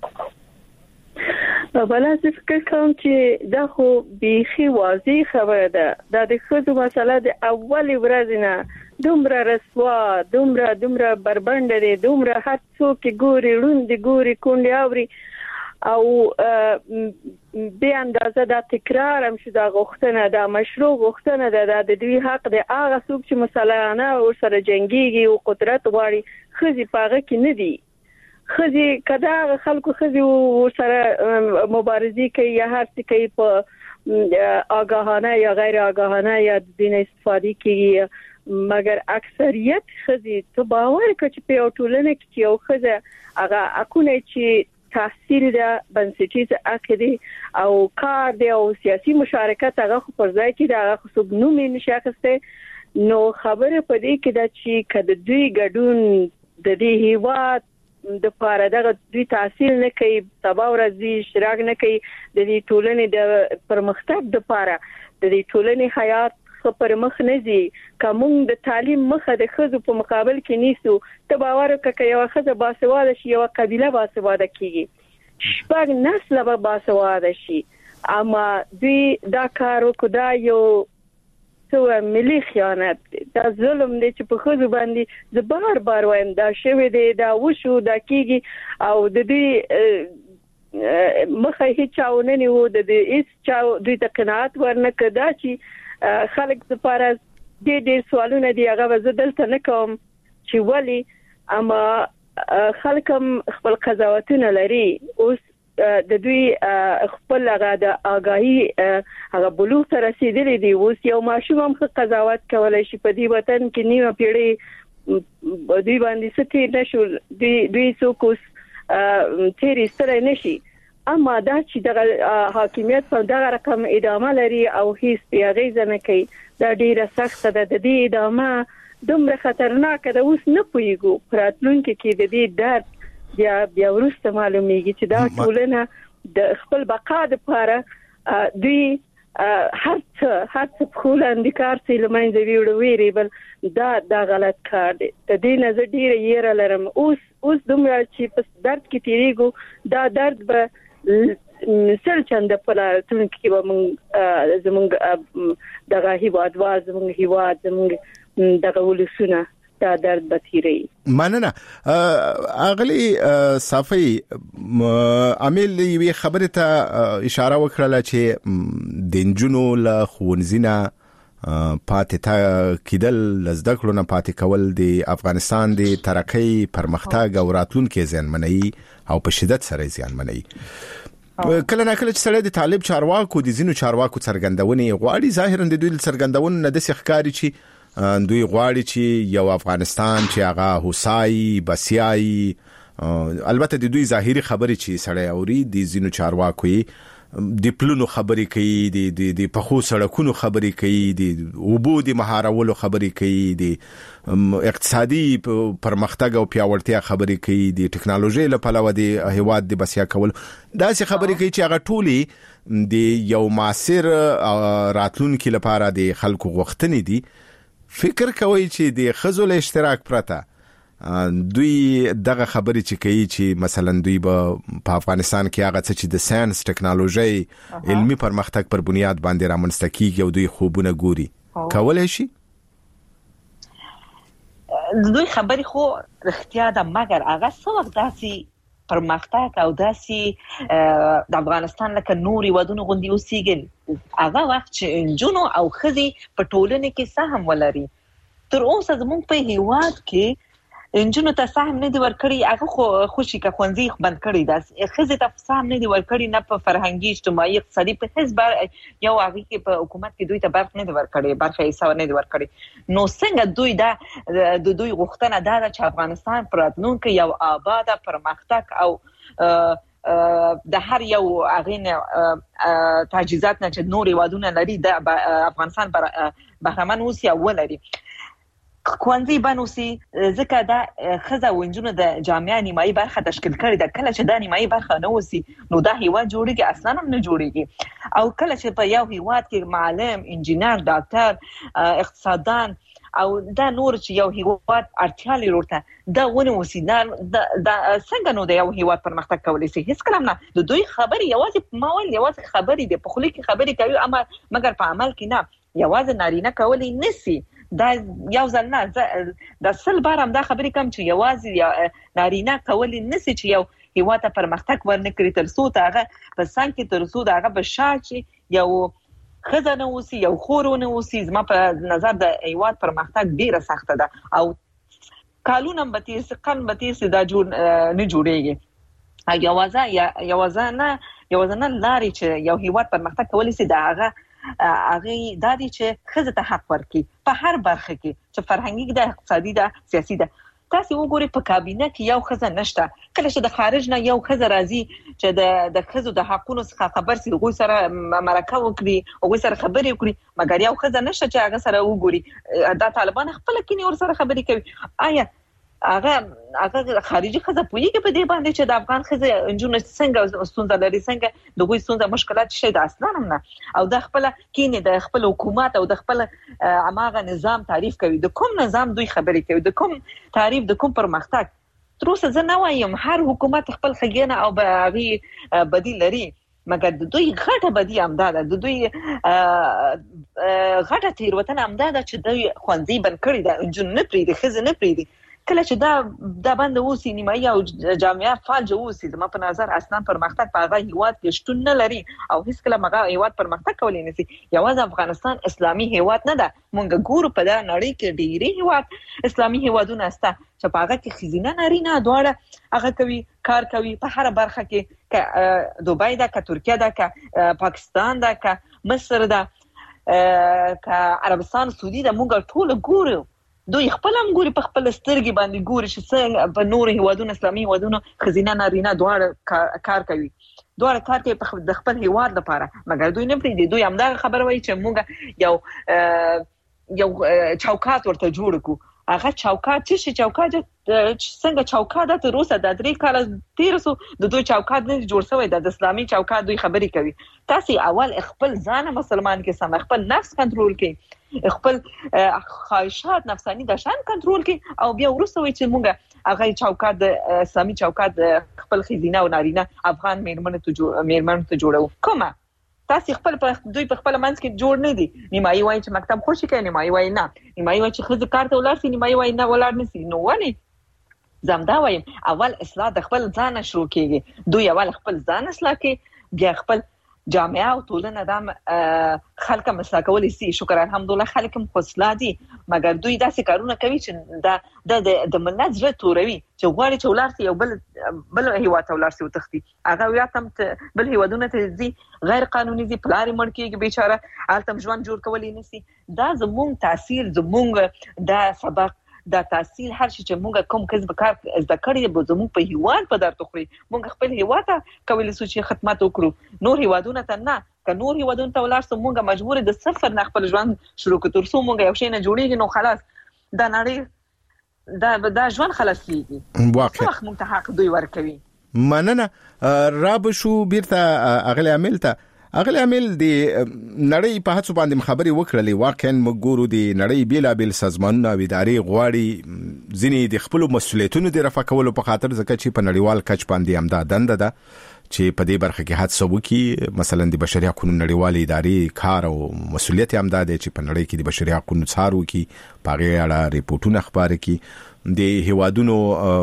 بلا زه فکر کوم چې دا خو بیخي واضح خبره ده دا د ښځو مسله د اولې ورځې نه دومره رسوا دومره دومره بربنډه دی دومره هر څوک ګوري ړوندې ګوري کونډې اوري او بې اندازه دا تکرار هم شو دا غوښتنه دا مشروع غوښتنه ده دا د دوی حق دی هغه څوک چې مسلحانه ورسره جنګیږي او قدرت غواړي ښځې په هغه کې نه دي خزي کدا خلکو خزي سره مبارزي کوي یا هر څه کوي په آگاهانه یا غیر آگاهانه یا د دین استفاده کوي مګر اکثریت خزي ته باور کوي چې په ټولنه کې یو خزه هغه اكونه چې تحصیل ده بنسټیز عقیده او کار دی او سیاسي مشارکت هغه پر ځای کې دا هغه خصوص نو مين شخصه نو خبره پدې کې دا چې کله دوی ګډون د دې هیواد د پاره دغه دوی تحصیل نه کوي سبا ورځي اشتراک نه کوي د دې ټولنې د پرمختګ د پاره د دې ټولنې حیات خبر مخ نه زی کوم د تعلیم مخه د خزو په مقابل کې نیسو ته باور وکړه یو خزه باسواده شي یو قبيله باسواده کیږي شپږ نسل به باسواده شي اما دوی دا کار وکړه دا یو څو ملي خیانت دا ظلم دی چې په خزو باندې زه بار بار وایم دا شوی دی دا وشو دا کیږي او د دې مخه هیڅ چاونه نه و د دې هیڅ چا دوی ته قناعت ورنکړه دا چې خلک لپاره د دې سوالونه دی هغه زدلته نه کوم چې ولی اما خلکم خپل قضاوتونه لري اوس د دوی خپل هغه د آگاهی هغه بلوغ ته رسیدلی دی اوس یو ماشوم هم قضاوت کولای شي په دې وطن کې نیمه پیړۍ دوی باندې ستې نشو دوی دوی څوک اوس تیری سره نشي. اما دا چې د حاکمیت په دغه رقم ادامه لري او هیڅ پیغیزه نه کوي دا ډیره سخته ده. د دې ادامه دومره خطرناکه ده اوس نه پوهیږو راتلونکي کې د دې درد بیا بیا وروسته معلومیږي چې دا ټولنه د خپل بقا لپاره دوی هر څه هر څه په لاندې کار سي لمنځه ویړو بل دا دا غلط کار دی. د دې نه زه ډیره یېره لرم. اوس اوس دومره چې په درد کې تیریږو دا درد به سل چنده په راتلونکي کې به موږ زموږ دغه هیوادوال زموږ هیواد زموږ دغه ولسونه دا درد به تیری. مننه. اغلی صافی عامل وی خبره ته اشاره وکړه چې د انجونو له خونزینه پاتې تا کېدل لزده کړو نه پاتې کول د افغانستان د ترقۍ پرمختګ او راتلونکي ځانمنۍ او په شدت سره ځانمنۍ. کله نه کله چې سره د طالب چارواکو د زینو چارواکو څرګندونې غواړي ظاهرا د دوی څرګندونې نه د ښکاری چې دوی غواړي چې یو افغانستان چې هغه هوسای بسیای البته د دوی ظاهري خبرې چې سړی اوري د زینو چارواکو د پلونو خبرې کوي د د د پخو سړکونو خبرې کوي د اوبو د مهارولو خبرې کوي د اقتصادي پرمختګ او پیاوړتیا خبرې کوي د ټکنالوژي له پلوه د هیواد د بسیا کول داسې خبرې کوي چې هغه ټولي د یو معاصر راتلونکي لپاره د خلکو غوښتنې دي. فکر کوي چې د خزو له اشتراک پرته دوی دغه خبرې چې کوي چې مثلا دوی به په افغانستان کې هغه څه چې د ساينس ټکنالوژي علمي پرمختګ پر بنیاد باندې رامنځته کیږي او دوی خوبونه ګوري کولای شي. دوی خبرې خو رښتیا ده مګر هغه څه وخت داسي پرمختګ او داسي د افغانستان لکه نوري ودونو غوندي اوسېږي هغه وخت چې انجونو او خزي په ټولنه کې سهم ولري. تر اوسه زموږ په هیواد کې انجونو ته سهم نه دی ورکړی. هغه خو خوشي کا خوندي بند کړی دا خزي ته سهم نه دی ورکړی نه په فرهنګي اجتماعي اقتصادي په هیڅ بار یو هغه کې په حکومت کې دوی ته برخه نه دی ورکړی برخه یې سو نه دی ورکړی. نو څنګه دوی دا د دوی غوښتنه دا ده چې افغانستان پر راتلونکي یو آباد پرمختګ او د هر یو اغین تجهیزات نه چې نوري وادونه لري د افغانستان بهرمن اوسي او ولري کوانزي بنوسي ځکه دا خزه ونجونه د جامعه نیمایي برخه تشکیل کړي دا کله چې دا نیمایي برخه نه وسی نو دا هیواد جوړیږي اصلا هم نه جوړیږي. او کله چې په یو هیواد کې معلم انجینر ډاکټر اقتصاددان او دا نور چې یو هیواد اړتیا لري ورته دا ونه وسی دا څنګه نو د یو هیواد پرمختګ کولای شي. هیڅ کلام نه د دوی خبري یوازې ماول یوازې خبري دي په خولي کې خبري کوي اما مګر په عمل کې نه یوازې نارینه کولای نسی. دا یو ځل نه د سل بارم دا خبرې کوم چې یوازې نارینه کولای نسی چې یو هیواد ته پرمختګ ورنکړي تر څو ته هغه په څنګه کې تر څو دا هغه بشاچ یو خزانه اوسي یو خورونه اوسي زما په نظر د هیواد پرمختګ ډیره سخته ده او کالونه به تیس قن به تیس دا جوړ نه جوړیږي. یوازې یوازې نه یوازې نه لاري چې یو هیواد پرمختګ کولی سي دا هغه هغه د دې چې خزه ته حق ورکړي په هر برخه کې چې فرهنګي ده اقتصادي ده سیاسي ده. تاسو وګورئ په کابینه کې یو خزه نشته. کله چې د خارج نه یو خزه راځي چې د د خزو د حقونو څخه خبر سي غوي سره مرکه وکړي او غوي سره خبرې وکړي مګر یو خزه نشته چې هغه سره وګوري دا طالبان خپل کې نور سره خبرې کوي. آیا هغه هغه خارجي خزه پوېږي په دې باندې چې د افغان خزه انجونو څنګه ستونزه لري څنګه د غوي ستونزه مشکلات شي د اصلا هم نه او د خپل کینې د خپل حکومت او د خپل عامه نظام تعریف کوي. د کوم نظام دوی خبرې کوي د کوم تعریف د کوم پرمختګ تر اوسه زه نه وایم. هر حکومت خپل خګینه او باغي بدیل لري مګر د دوی غټه بدی امداده د دوی غټه تیروتنه امداده چې دوی خوندي بن کړی د انجون نه پری د خزه نه پری کله چې دا د بند اوسي نیمایي او جامعه فعال اوسي زما په نظر اصلا پرمختګ په هغه هیواد کې شتون نه لري او هیڅ کله مګا هیواد پرمختګ کولی نشي. یوازې افغانستان اسلامي هیواد نه ده. مونږ ګورو په دا نړۍ کې ډېری هیواد اسلامي هیوادونه استه چې په هغه کې خزینه نارینه دواړه هغه کوي کار کوي په هر برخه کې ک دوبای ده ک ترکیه ده ک پاکستان ده ک مصر ده ک عربستان سعودي ده مونږ ټول ګورو دوی خپل هم ګوري په خپل سترګې باندې ګوري چې څنګه په نور هیوادونو اسلامي هیوادونو خزینه نارینه دواړه کار کوي دواړه کار کوي په د خپل هیواد لپاره مګر دوی نه پریږدي دوی هم دا خبره وایي چې موږ یو یو چوکاټ ورته جوړ کړو هغه چوکاټ چې چوکاټ څنګه چوکاټ د روسه د درې کال تیر سو د دوی چوکاټ نه جوړ شوی د اسلامي چوکاټ دوی خبرې کوي تاسو اول خپل ځان مسلمان کې سم خپل نفس کنټرول کې خپل خواهشات نفسانی د شان کنټرول کې او بیا ورسوي چې موږ هغه چوکاټ د اسلامي چوکاټ خپل خزینه او نارینه افغان میرمنو ته جوړ میرمنو ته جوړو کومه تاسو خپل دوی په خپل منځ کې جوړ نه دي نیمایي وایي چې مکتب خوشی کوي نیمایي وایي نه نیمایي وایي چې خزه کار ته ولاړ سي نیمایي وایي نه ولاړ نه سي نو ونی زمدا وایم اول اصلاح د خپل ځان شروع کیږي دوی اول خپل ځان اصلاح کوي بیا خپل جامعه او ټولنه د خلک مسله کولی سي شکر الحمدلله خلک هم خوشاله دي مګر دوی داسې کارونه کوي چې دا د د ملت زړه توروي چې غواړي چې ولار سي یو بل بل هیواد ته ولار سي وتختی هغه بیا تم بل هیوادونه ته زی غیر قانوني دي پلار مړ کیږي بیچاره حالتم ژوند جوړ کولی نسی دا زموږ تاثیر زموږ دا سبق دا تحصیل هر شي چې موږ کوم کسب کار زده کړی به زموږ په هیواد په درته خوري موږ خپل هیواد ته کولای شو چې خدمت وکړو نور هیوادونه ته نه که نور هیوادونه ته ولر سو موږ مجبور د صفر نه خپل ژوند شروع کړو تر څو موږ یو شی نه جوړیږي نو خلاص دا نړۍ دا دا ژوند خلاص کیږي واقعا موږ ته حق دوی ورکوي مننه راب شو بیرته اغلی عمل ته اغلی عمل دی نړۍ په هڅو باندې خبرې وکړلې واقعا موږ ګورو دی نړۍ بیلا بیل سازمانونه او ادارې غواړي ځینې د خپل مسؤلیتونو د رفع کولو په خاطر ځکه چې په نړیوال کچ باندې امدا دنده ده چې په دې برخه کې هڅه وکړي مثلا د بشري حقوقو نړیوال ادارې کار او مسؤلیت هم ده چې په نړۍ کې د بشري حقوقو څار وکړي په هغه اړه ریپورتونه خبرې کړي د هیوادونو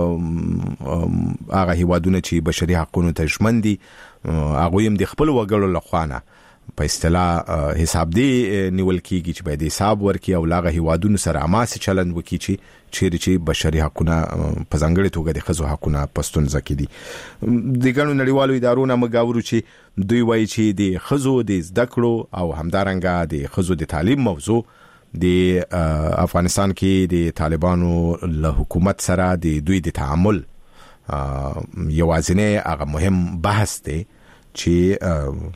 هغه هیوادونه چې بشري حقوقو ته ژمن دي هغه هم د خپل وګړو لخوانه په اصطلاح حساب دی نیول کیږي چې باید حساب ورکړي او لاغه هیوادونو سره اماسه چلند وکړي چې چیرې چې بشري حقوقونه په ځانګړي توګه د ښځو حقوقونه پښتون ځکې دي د ګڼو نړیوالو ادارو نه مګاورو چې دوی وایي چې د ښځو د زده کړو او همدارنګه د ښځو د تعلیم موضوع د افغانستان کې د طالبانو له حکومت سره د دوی د تعامل یوازینی هغه مهم بحث دی چې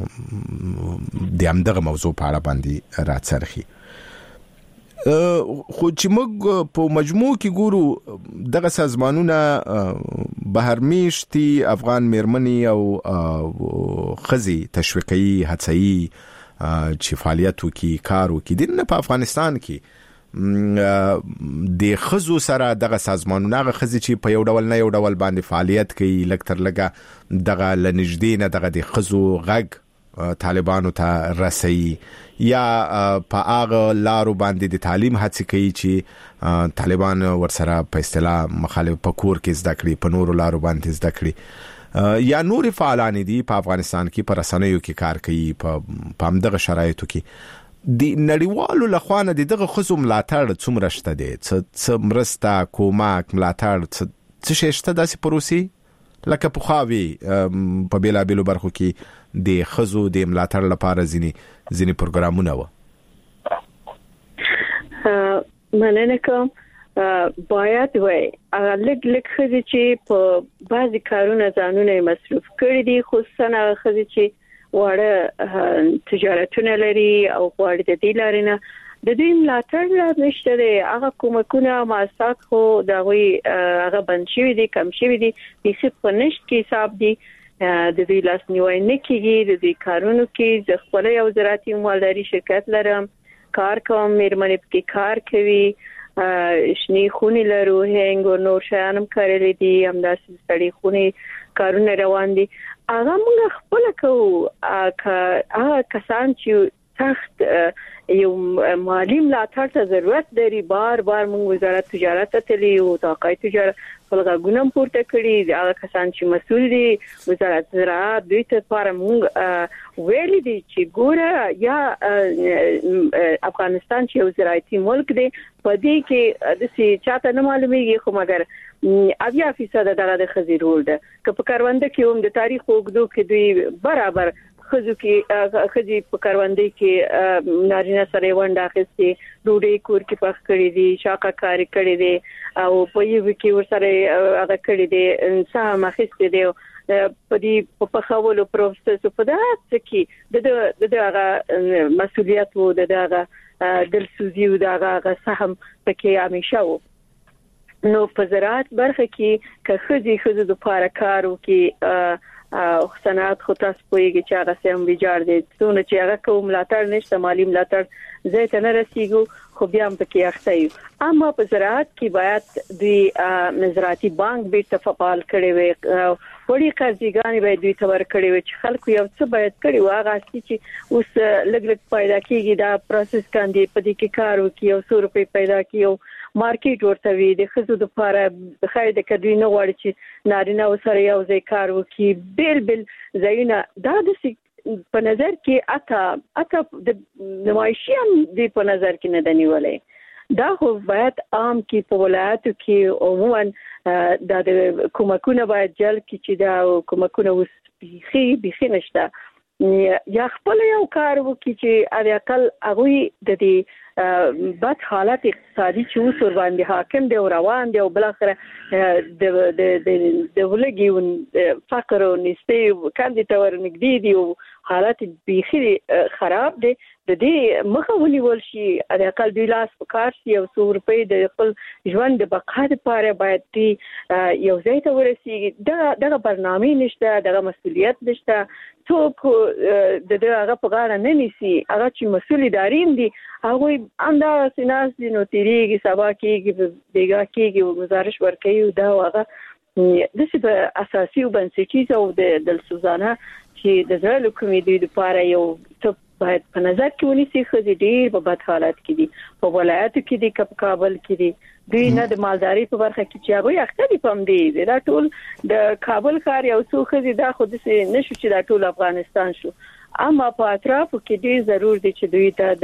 د همدغه موضوع په اړه باندې راڅرخي خو چې موږ په مجموع کې ګورو دغه سازمانونه بهرمیشتي افغان میرمنې او خزي تشویقي هڅوي چې فعالیت وکړي کار وکړي د په افغانستان کې د خزو سره دغه سازمانونه هغه خزي چې په یو ډول نه یو ډول باندې فعالیت کوي لکتر لګه دغه لنجدې نه دغه د خزو غږ طالبانو ته رسي یا په هغه لارو باندې د تعلیم هڅه کوي چې طالبان ورسره په اصطلاح مخالف پکور کې زده کړي په نورو لارو باندې زده کړي یا نور فعالان دي په افغانستان کې پر رسنیو کې کار کوي په همدغه شرایطو کې د نړیوالو لخوانه دغه خصوص ملاتړ څومره شته دي څه مرسته کومک ملاتړ څه شته داسې پروسې لکه په خاوي په بیلا بیلو برخو کې د خزو د ملاتړ لپاره ځینی ځینی پروګرامونه و مننه کوم باید وای هغه لګ لګ خزي چې په بعضی کارونه ځانونه مصروف کړی دي خصوصا هغه خزي چې واړه تجارتونه لري او غواړي د دې لارینه د دې ملاتړ لا نشته دی هغه کومکونه ماسات خو دا وی هغه بند شوی دي کم شوی دي هیڅ په نشت کې حساب دي د دې لاس نیوي نه کیږي د دې کارونو کې د خپل یو زراعتي مالداري شرکت لرم کار کوم میرمنې په کار کوي شنی خونی لرو هنګ او نور شیانم کړل دي همداسې ستړي خونی کارونه روان دي هغه موږ خپل کوو هغه کسان چې تخت یو مالی ملاتړ ته ضرورت لري بار بار موږ وزارت تجارت ته تللی او تاقای تجارت فلغونم پورته کړی هغه کسان چې مسول دي وزارت زراعت دوی ته لپاره موږ ویل دي چې ګوره یا افغانستان چې یو زراعتي ملک دی په دې کې د سي چاته نه معلومیږي خو مګر اویا فیصد دغه د خزي رول ده که په کارونده کې هم د تاریخ وګدو کې دوی برابر خزو کې خزي په کاروندې کې نارینه سره ونډه اخیستي ډوډۍ کور کې پخ کړې دي شاکا کاری کړې دي او په یو کې ورسره هغه کړې دي سهم اخیستي دي په دې په خولو پروسس په داسې کې د د هغه مسؤلیت وو د هغه دل سوزي او د هغه سهم پکې همیشه وو نو په زراعت برخه کې که خزي خزو د لپاره کارو کې او صنعت خو تاسو پوهیږئ چې هغه سم ویجاړ دي څونه چې هغه کوم ملاتړ نشته مالی ملاتړ زه ته نه رسیږو خو بیا هم پکې اخته یو اما په زراعت کې باید دوی زراعتي بانک به تفعال کړي وي وړي قرضېګانې به دوی تور کړي وي چې خلکو یو څه باید کړي و هغه چې اوس لګ لګ پیدا کیږي دا پروسس کاندي په دې کې کار وکي او څو روپۍ پیدا کیو مارکیټ ورته وي د خزو د لپاره خیر د کډوی نه غواړي چې نارینه وسره یو ځای کار وکي بل بل ځایونه دا د په نظر کې اته اته د نمایشي هم د په نظر کې نه دنیولې دا خو باید عام کې په ولایتو کې عموما د کومکونه باید جل کې چې دا کومکونه وس بيخي بيخي نشته یا خپل یو کار وکي چې اړ اقل هغه د دې بد حالت اقتصادي چې اوس ور باندې حاکم دی او روان دی او بل اخر د د د ولګي فقر او نسبي کاندي تور نګدي دی او حالت بيخي خراب دي د دې مخه ونیول شي اړ اقل د لاس په کار شي او څو روپۍ د خپل ژوند د بقا لپاره باید دی یو ځای ته ورسیږي دا دغه برنامه نشته دغه مسؤلیت نشته څوک د دې هغه په غاړه نه نیسي هغه چې مسؤل ادارې دي هغه انده سیناس دي نو تیریږي سبا کېږي بیګا کېږي گزارش ورکوي دا هغه د څه اساسي او بنسټیز او د دلسوزانه چې د زړه کمیډي لپاره یو څه باید په نظر کې ونیسي خو ډېر په بد حالت کې دي په ولایت کې دي کپ کابل کې دي دوی نه د مالداري په برخه کې چې هغه اختلافي پم دي دا ټول د کابل ښار یو څو خزي دا خو د نشو چې دا ټول افغانستان شو اما په اطرافو کې ډېر ضرور دي چې دوی ته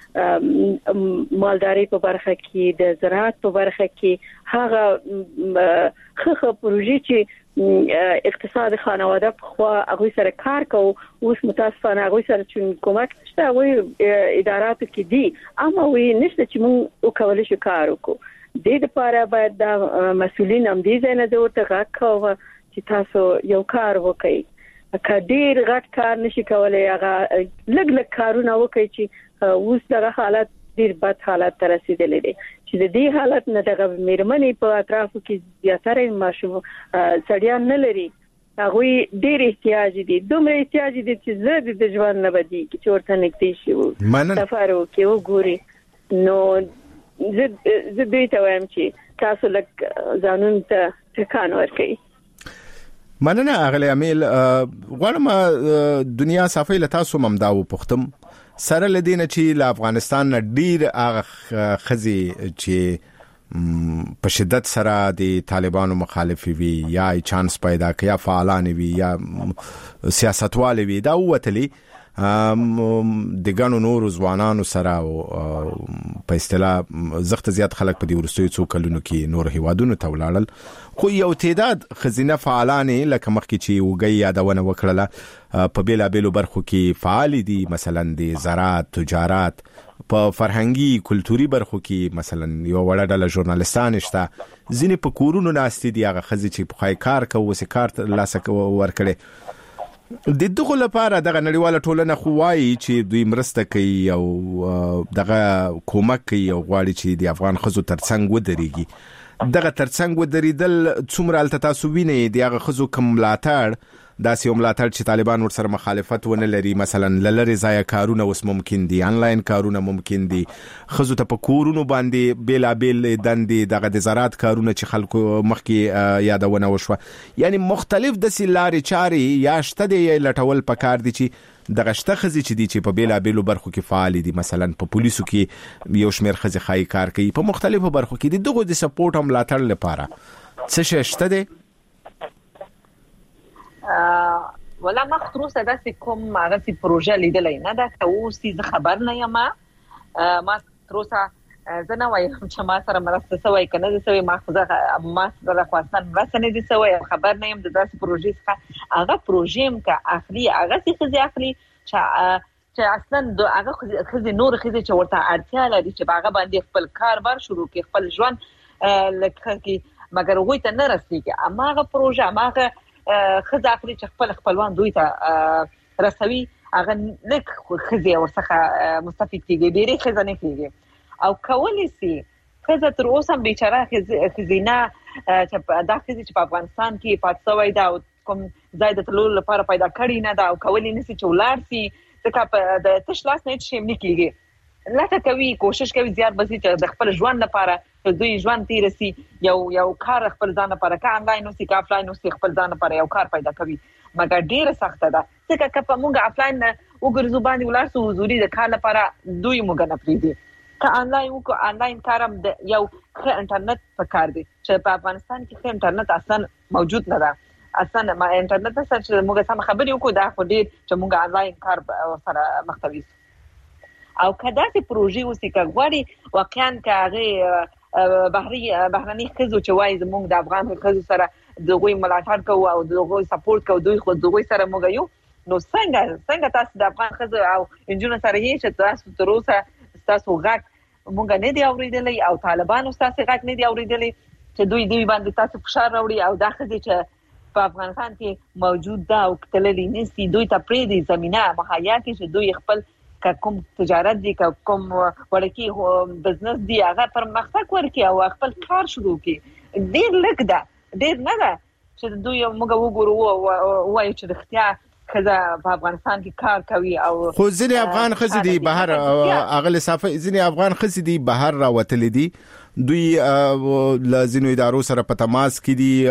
د مالداري په برخه کې د زراعت په برخه کې هغه خخه پروژې چې اقتصاد خانواده په خوا هغه سره کار کوي اوس متاسفانه هغه سره چې کومک شته هغه ادارات کې دي اما وی نشته چې موږ وکول شو کار وکړو د دې لپاره باید د مسؤلین هم دې ځای نه ورته غاکو چې تاسو یو کار وکړئ که ډیر غټ کار نشي کولای هغه لګ لګ کارونه وکړي چې اوس دغه حالت ډیر بد حالت ته رسیدلې دي چې د دې حالت نه دغه میرمنې په اطرافو کې زیاتره ماشوم سړیان نه لري هغه ډیر احتیاج دي دومره احتیاج دي چې زه د ژوند نه بدی چې ورته نکتی شي سفر وکي وګوري نو زه زه دوی ته وایم چې تاسو لک ځانون ته ټکان ورکړئ مننه اغلی امیل غواړم دنیا صافي له تاسو ممداو پختم سره لدینه چې له افغانستان ډیر هغه خزي چې په شدت سره د طالبانو مخالفي وي یا چانس پیدا کیا فعالان وي یا سیاستوال وي دا وتلی د ګانو نور ځوانانو سره او په اصطلاح زخت زیات خلک په دې ورستوي څو کلونو کې نور هیوادونو ته ولاړل خو یو تعداد خزینه فعالان لکه مخکې چې وګي یادونه وکړه په بیلا بیلو برخو کې فعال دي مثلا د زراعت تجارت په فرهنګي کلتوري برخو کې مثلا یو وړه ډله ژورنالستان شته ځینې په کورونو ناستې دي هغه خزي چې په خای کار کوي وسې کار لاسه ورکړي د دغه لپاره دغه نړیواله ټولنه خوایي چې دوی مرسته کوي او دغه کومک کوي او غواړي چې د افغان خزو ترڅنګ ودرېږي دغه ترڅنګ ودرېدل څومره الته تاسو وینئ دغه خزو کوم ملاتړ داسې یو ملاتړ چې طالبان ورسره مخالفت ونه لري مثلا لری ځای کارونه اوس ممکن دي انلاین کارونه ممکن دي خزو ته په کورونو باندې بیلا بیل دندې دغه د زراعت کارونه چې خلکو مخکې یادونه وشوه یعنی مختلف د سلاري چاري یا شته دی لټول پکار دي چې دغه شته خزي چې دي چې په بیلا بیلو برخو کې فعال دي مثلا په پولیسو کې یو شمیر خزي خای کار کوي په مختلفو برخو کې دغه د سپورټ هم لاتړ لپاره څه شته دي ولا ما خطروسه داسې کوم هغه سي پروژه لیدلې نه دا که اوس دې خبر نه یم ما خطروسه زه نه وایم چې ما سره مرسته سوی کنه زه سوی ما خو زه ما سره خواستن مرسته نه دي سوی خبر نه يم د داسې پروژې څخه هغه پروژې م کا اخلي هغه څه ځي اخلي چې چې اصلا هغه خزي نور خزي چې ورته اړتیا لري چې هغه باندې خپل کاروبار شروع کړي خپل ژوند لکه کې مګر وګوي ته نه رسیږي اما هغه پروژه هغه خزي اخلي چې خپل خپلوان دوی ته رسوي هغه نه خزي ورڅخه مستفید کیږي ډیره خزانه کیږي او کولی سي خزه تر اوسه بیچاره خزینه چې دا خزي چې په افغانستان کې پاتسوي دا کوم ځای د تلول لپاره پیدا کړی نه دا او کولی نسی چې ولار سي ځکه د تش لاس نه شي نه کیږي لکه کوي کوشش کوي زیات بسي چې د خپل ژوند لپاره دوی ژوند تیر سي یو یو کار خپل ځان لپاره کا انلاین او سي کا افلاین او سي خپل ځان لپاره یو کار پیدا کوي مګر ډیره سخته ده ځکه که په موږ افلاین وګرځو باندې ولار سو حضوري د کار لپاره دوی موږ نه پریدي که انلاین وکړو انلاین کارم د یو ښه انټرنیټ پکار دی چې په افغانستان کې ښه انټرنیټ اصلا موجود نه ده اصلا ما انټرنیټ سره چې موږ سم خبرې وکړو دا خو ډیر چې موږ انلاین کار سره مختوي او کدا چې پروژې اوسې کغوري واقعا کاغه بهري بهرني خزو چې وایي موږ د افغان خزو سره دغه ملاتړ کوو او دغه سپورټ کوو دوی خو دغه سره موږ یو نو څنګه څنګه تاسو د افغان خزو او انجونو سره یې چې تاسو تر اوسه تاسو غږ مونږ نه دی اوریدلې او طالبانو تاسو غږ نه دی اوریدلې چې دوی دوی باندې تاسو فشار راوړي او دا خزي چې په افغانستان کې موجود ده او کتللی نسی دوی ته پرې دي زمينه مهیا کې چې دوی خپل کوم تجارت دي کوم ورکی بزنس دی هغه پر مخته ورکی او خپل کار شروع کړي ډیر لږ ده ډیر نه ده چې دوی موږ وګورو او وایي چې د اختیار خزه په افغانستان کې کار کوي او خو ځینې افغان خزې دي بهر اغل صافه ځینې افغان خزې دي بهر راوتلې دي دوی لازم ادارو سره په تماس کې دي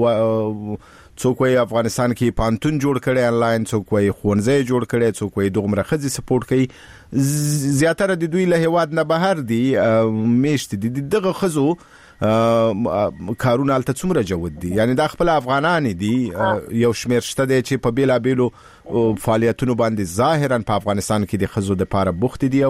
او څوک یې افغانستان کې پانتون جوړ کړي انلاین څوک یې خونځي جوړ کړي څوک یې دغه خزې سپورټ کوي زیاتره د دوی له هواد نه بهر دي میشت دي دغه خزو کارونه الته څومره جوړ دي یعنی د خپل افغانان دي یو شمیر شته دي چې په بیلا بیلو فعالیتونو باندې ظاهرا په افغانستان کې د خزو د پاره بوخت دي او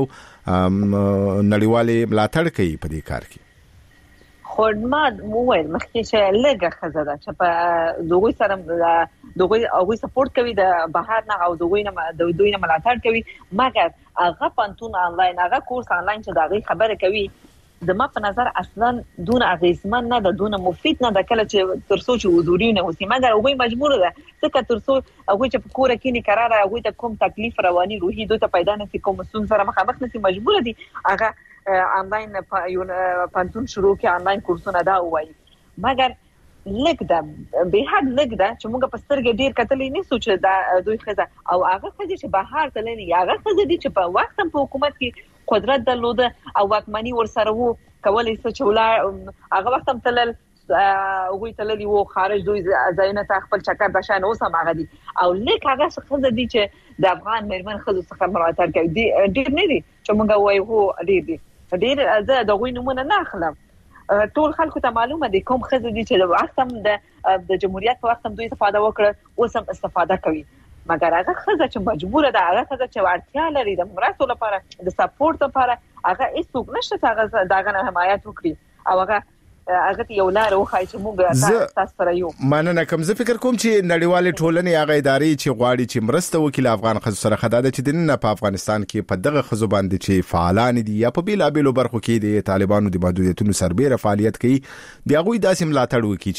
نړیوالې ملاتړ کوي په دې کار کې خورما موویل مخکې چې لږه خزه ده چې په دوی سره دوی او سپورټ کوي د بهر نه او دوی نه دوی نه ملاتړ کوي مګر هغه پانتون انلاین هغه کورس انلاین چې دا غي خبره کوي د ما په نظر اصلا دون اغیزمن نه ده دون مفید نه ده کله چې ترڅو چې حضوري نه وسی مګر هغه مجبور ده ځکه ترڅو هغه چې په کور کې نه قرار هغه ته کوم تکلیف رواني روحي دوی ته پیدا نه سي کوم مسون سره مخامخ نه سي مجبور دي هغه انلاین پانتون شروع کې انلاین کورسونه دا وایي مګر لږ ده به حد لږ ده چې موږ په سترګې ډیر کتلې نه سوچ دا دوی خزه او هغه خزه چې بهر تللی هغه خزه دي چې په وخت په حکومت کې قدرت درلوده او واکمني ورسره وو کولای څه چولا هغه وخت هم تلل هغه تللی وو خارج دوی ځایونه ته خپل چکر بشان اوس هم هغه دي او لیک هغه څه دي چې د افغان مرمن خزو څخه ملاتړ کوي ډیر نه دي چې موږ وایو هو ډیر دي ډیر زه د غوي نمونه نه اخلم ټول خلکو ته معلومه دي کوم خزه دي چې د وخت هم د د جمهوریت په وخت هم دوی استفاده وکړه اوس هم استفاده کوي مګر هغه خزه چې مجبوره ده هغه خزه چې ورتیا لري د مرستو لپاره د سپورټ لپاره هغه هیڅوک نشته هغه داغه حمایت وکړي او هغه هغه یو لار وخای چې موږ تاسو سره یو مننه کوم زه فکر کوم چې نړیوال ټولنې هغه ادارې چې غواړي چې مرسته وکړي افغان خزو سره خداده چې د نه په افغانستان کې په دغه خزو باندې چې فعالان دي یا په بیل ابلو برخو کې دي طالبانو د محدودیتونو سربېره فعالیت کوي دی هغه داسې ملاتړ وکړي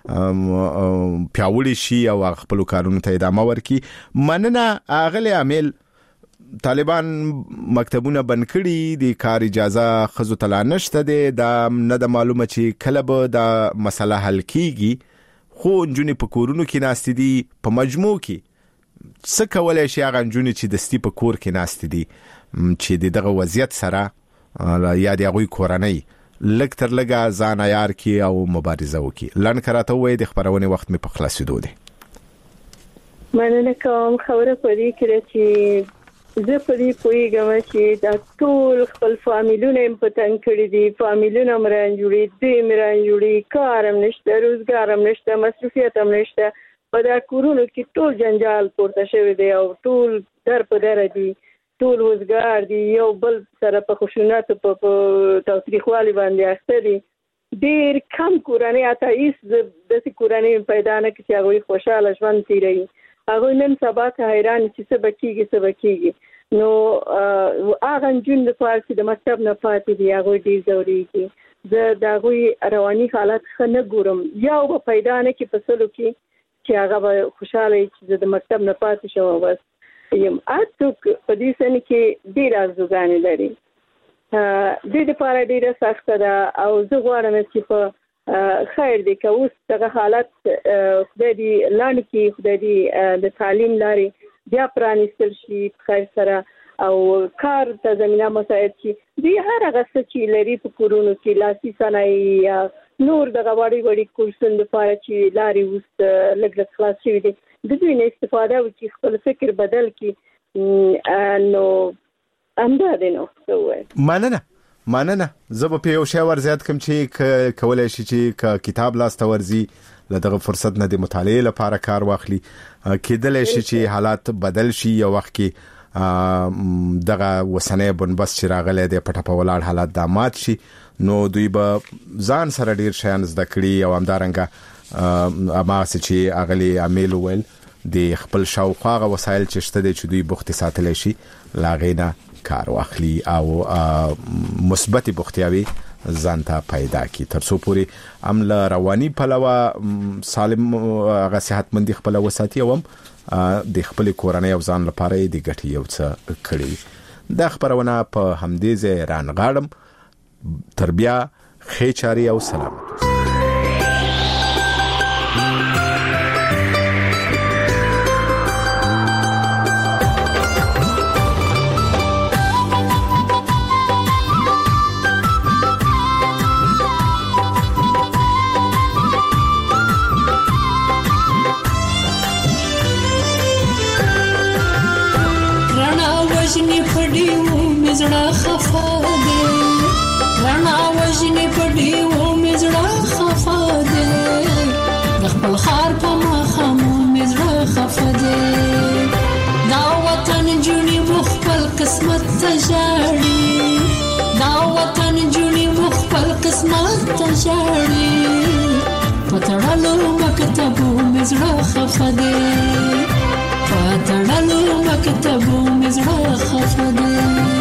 چې پیاوړي شي او خپل کارونو ته ادامه ورکړي مننه اغلی عامل طالبان مکتبونه بند کړي د کار اجازه خزو تلا نشته ده د نه د معلومه چې کله به د مسله حل کیږي خو جنونی په کورونو کې ناست دي په مجموع کې څه کولای شي هغه جنونی چې دستی په کور کې ناست دي چې دغه وضعیت سره یا د غوي کورنۍ لک تر لګه ځان عیار کی او مبارزه وکي لن کراته وې د خبرونه وخت می په خلاصېدو دي مننه کوم خبره پدې کړې چې زه پدې پوهیږم چې دا ټول خپل فامیلونه په تنګ کړی دي فامیلونه مران جوړي دي مران جوړي کارم نشته روزګارم نشته مصرفیت هم نشته په دا کورونو کې ټول جنجال پورته شوی دی او ټول در په در دي ټول وزګار دي یو بل سره په خشونت په تاریخوالي باندې اخته دي ډېر کم کورنۍ اته هیڅ داسې کورنۍ پیدا نه کړي چې هغوی خوشحاله ژوند تېروي هغوی نن سبا ته حیران چې څه به کېږي څه به کېږي نو هغه نجونې دپاره چې د مکتب نه پاتې دي هغوی ډېر ځورېږي زه د هغوی رواني حالت ښه نه ګورم یو به پیدا نه کړي په سلو کې چې هغه به خوشحاله وي چې زه د مکتب نه پاتې شم بس یم هر څوک په دې سن کې ډېرې ارزوګانې لري دې دپاره ډېره سخته ده او زه غواړم چې په خیر دی که اوس دغه حالت خدای دې لنډ کړي خدای دې د تعلیم لارې بیا پرانیستل شي په خیر سره او کار ته زمینه مساعد شي دوی هر هغه څه چې لري په کورونو کې لاسي صنایع یا نور دغه وړي وړي کورسونه دپاره چې لارې اوس لږ لږ خلاص شوي دي د دوی نه استفاده وکړي خپل فکر بدل کړي نو همدا دی نو څه ووایم مننه مننه زه به په یو شی ور زیات کوم چې کولی شي چې کتاب لاسته ورځي له دغه فرصت نه د مطالعې لپاره کار واخلي کېدلی شي چې حالات بدل شي یو وخت کې دغه وسنۍ بنبست چې راغلی دی پټه په ولاړ حالات دا مات شي نو دوی به ځان سره ډیر شیان زده کړي او همدارنګه اماسه چې اغلی عامل ویل د خپل شاوخوا غو وسایل چې شته دي چې دوی بوخت ساتل شي لاغینا کار واخلي او مثبت بوختیاوي ځانته پیدا کی ترڅو پوری عمل رواني پلوه سالم غ صحتمندي خپل وساتي او د خپل کورنۍ او ځان لپاره د ګټي یو څه کړی د خبرونه په همدې ځای رانغاړم تربیه خېچاري او سلامت وجنی پډیو مزړه خفا دے رانا وجنی پډیو مزړه خفا دے خپل خار په مخمو مزړه خفا دے دا وطن جونی مخبل قسمت تجاړي دا وطن جونی مخبل قسمت تجاړي پټړلو مکتبو مزړه خفا دے پاتړلو مکتبو مزړه خفه ده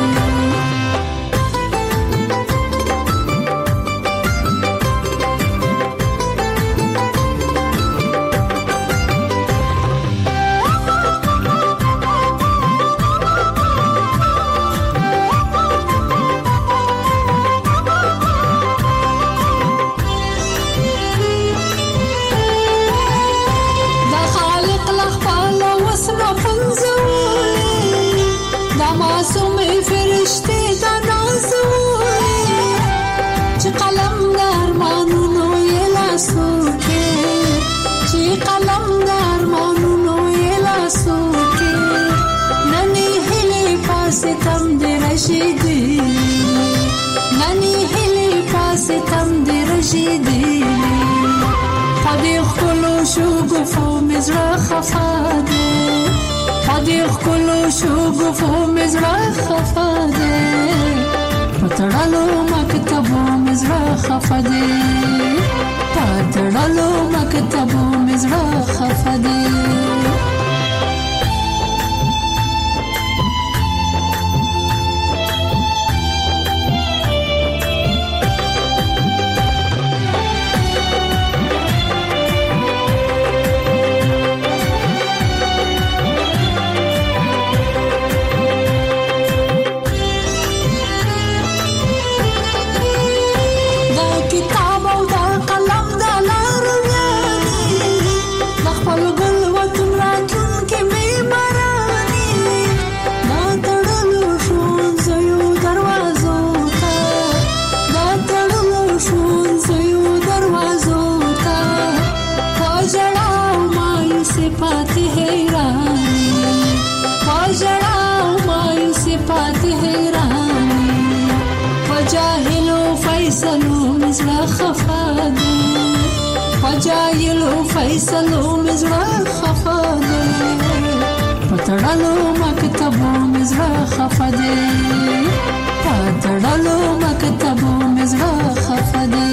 پاتړلو مکتبو مزړه خفه دی پاتړلو مکتبو مزړه خفه دی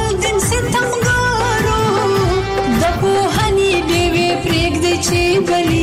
چې بلی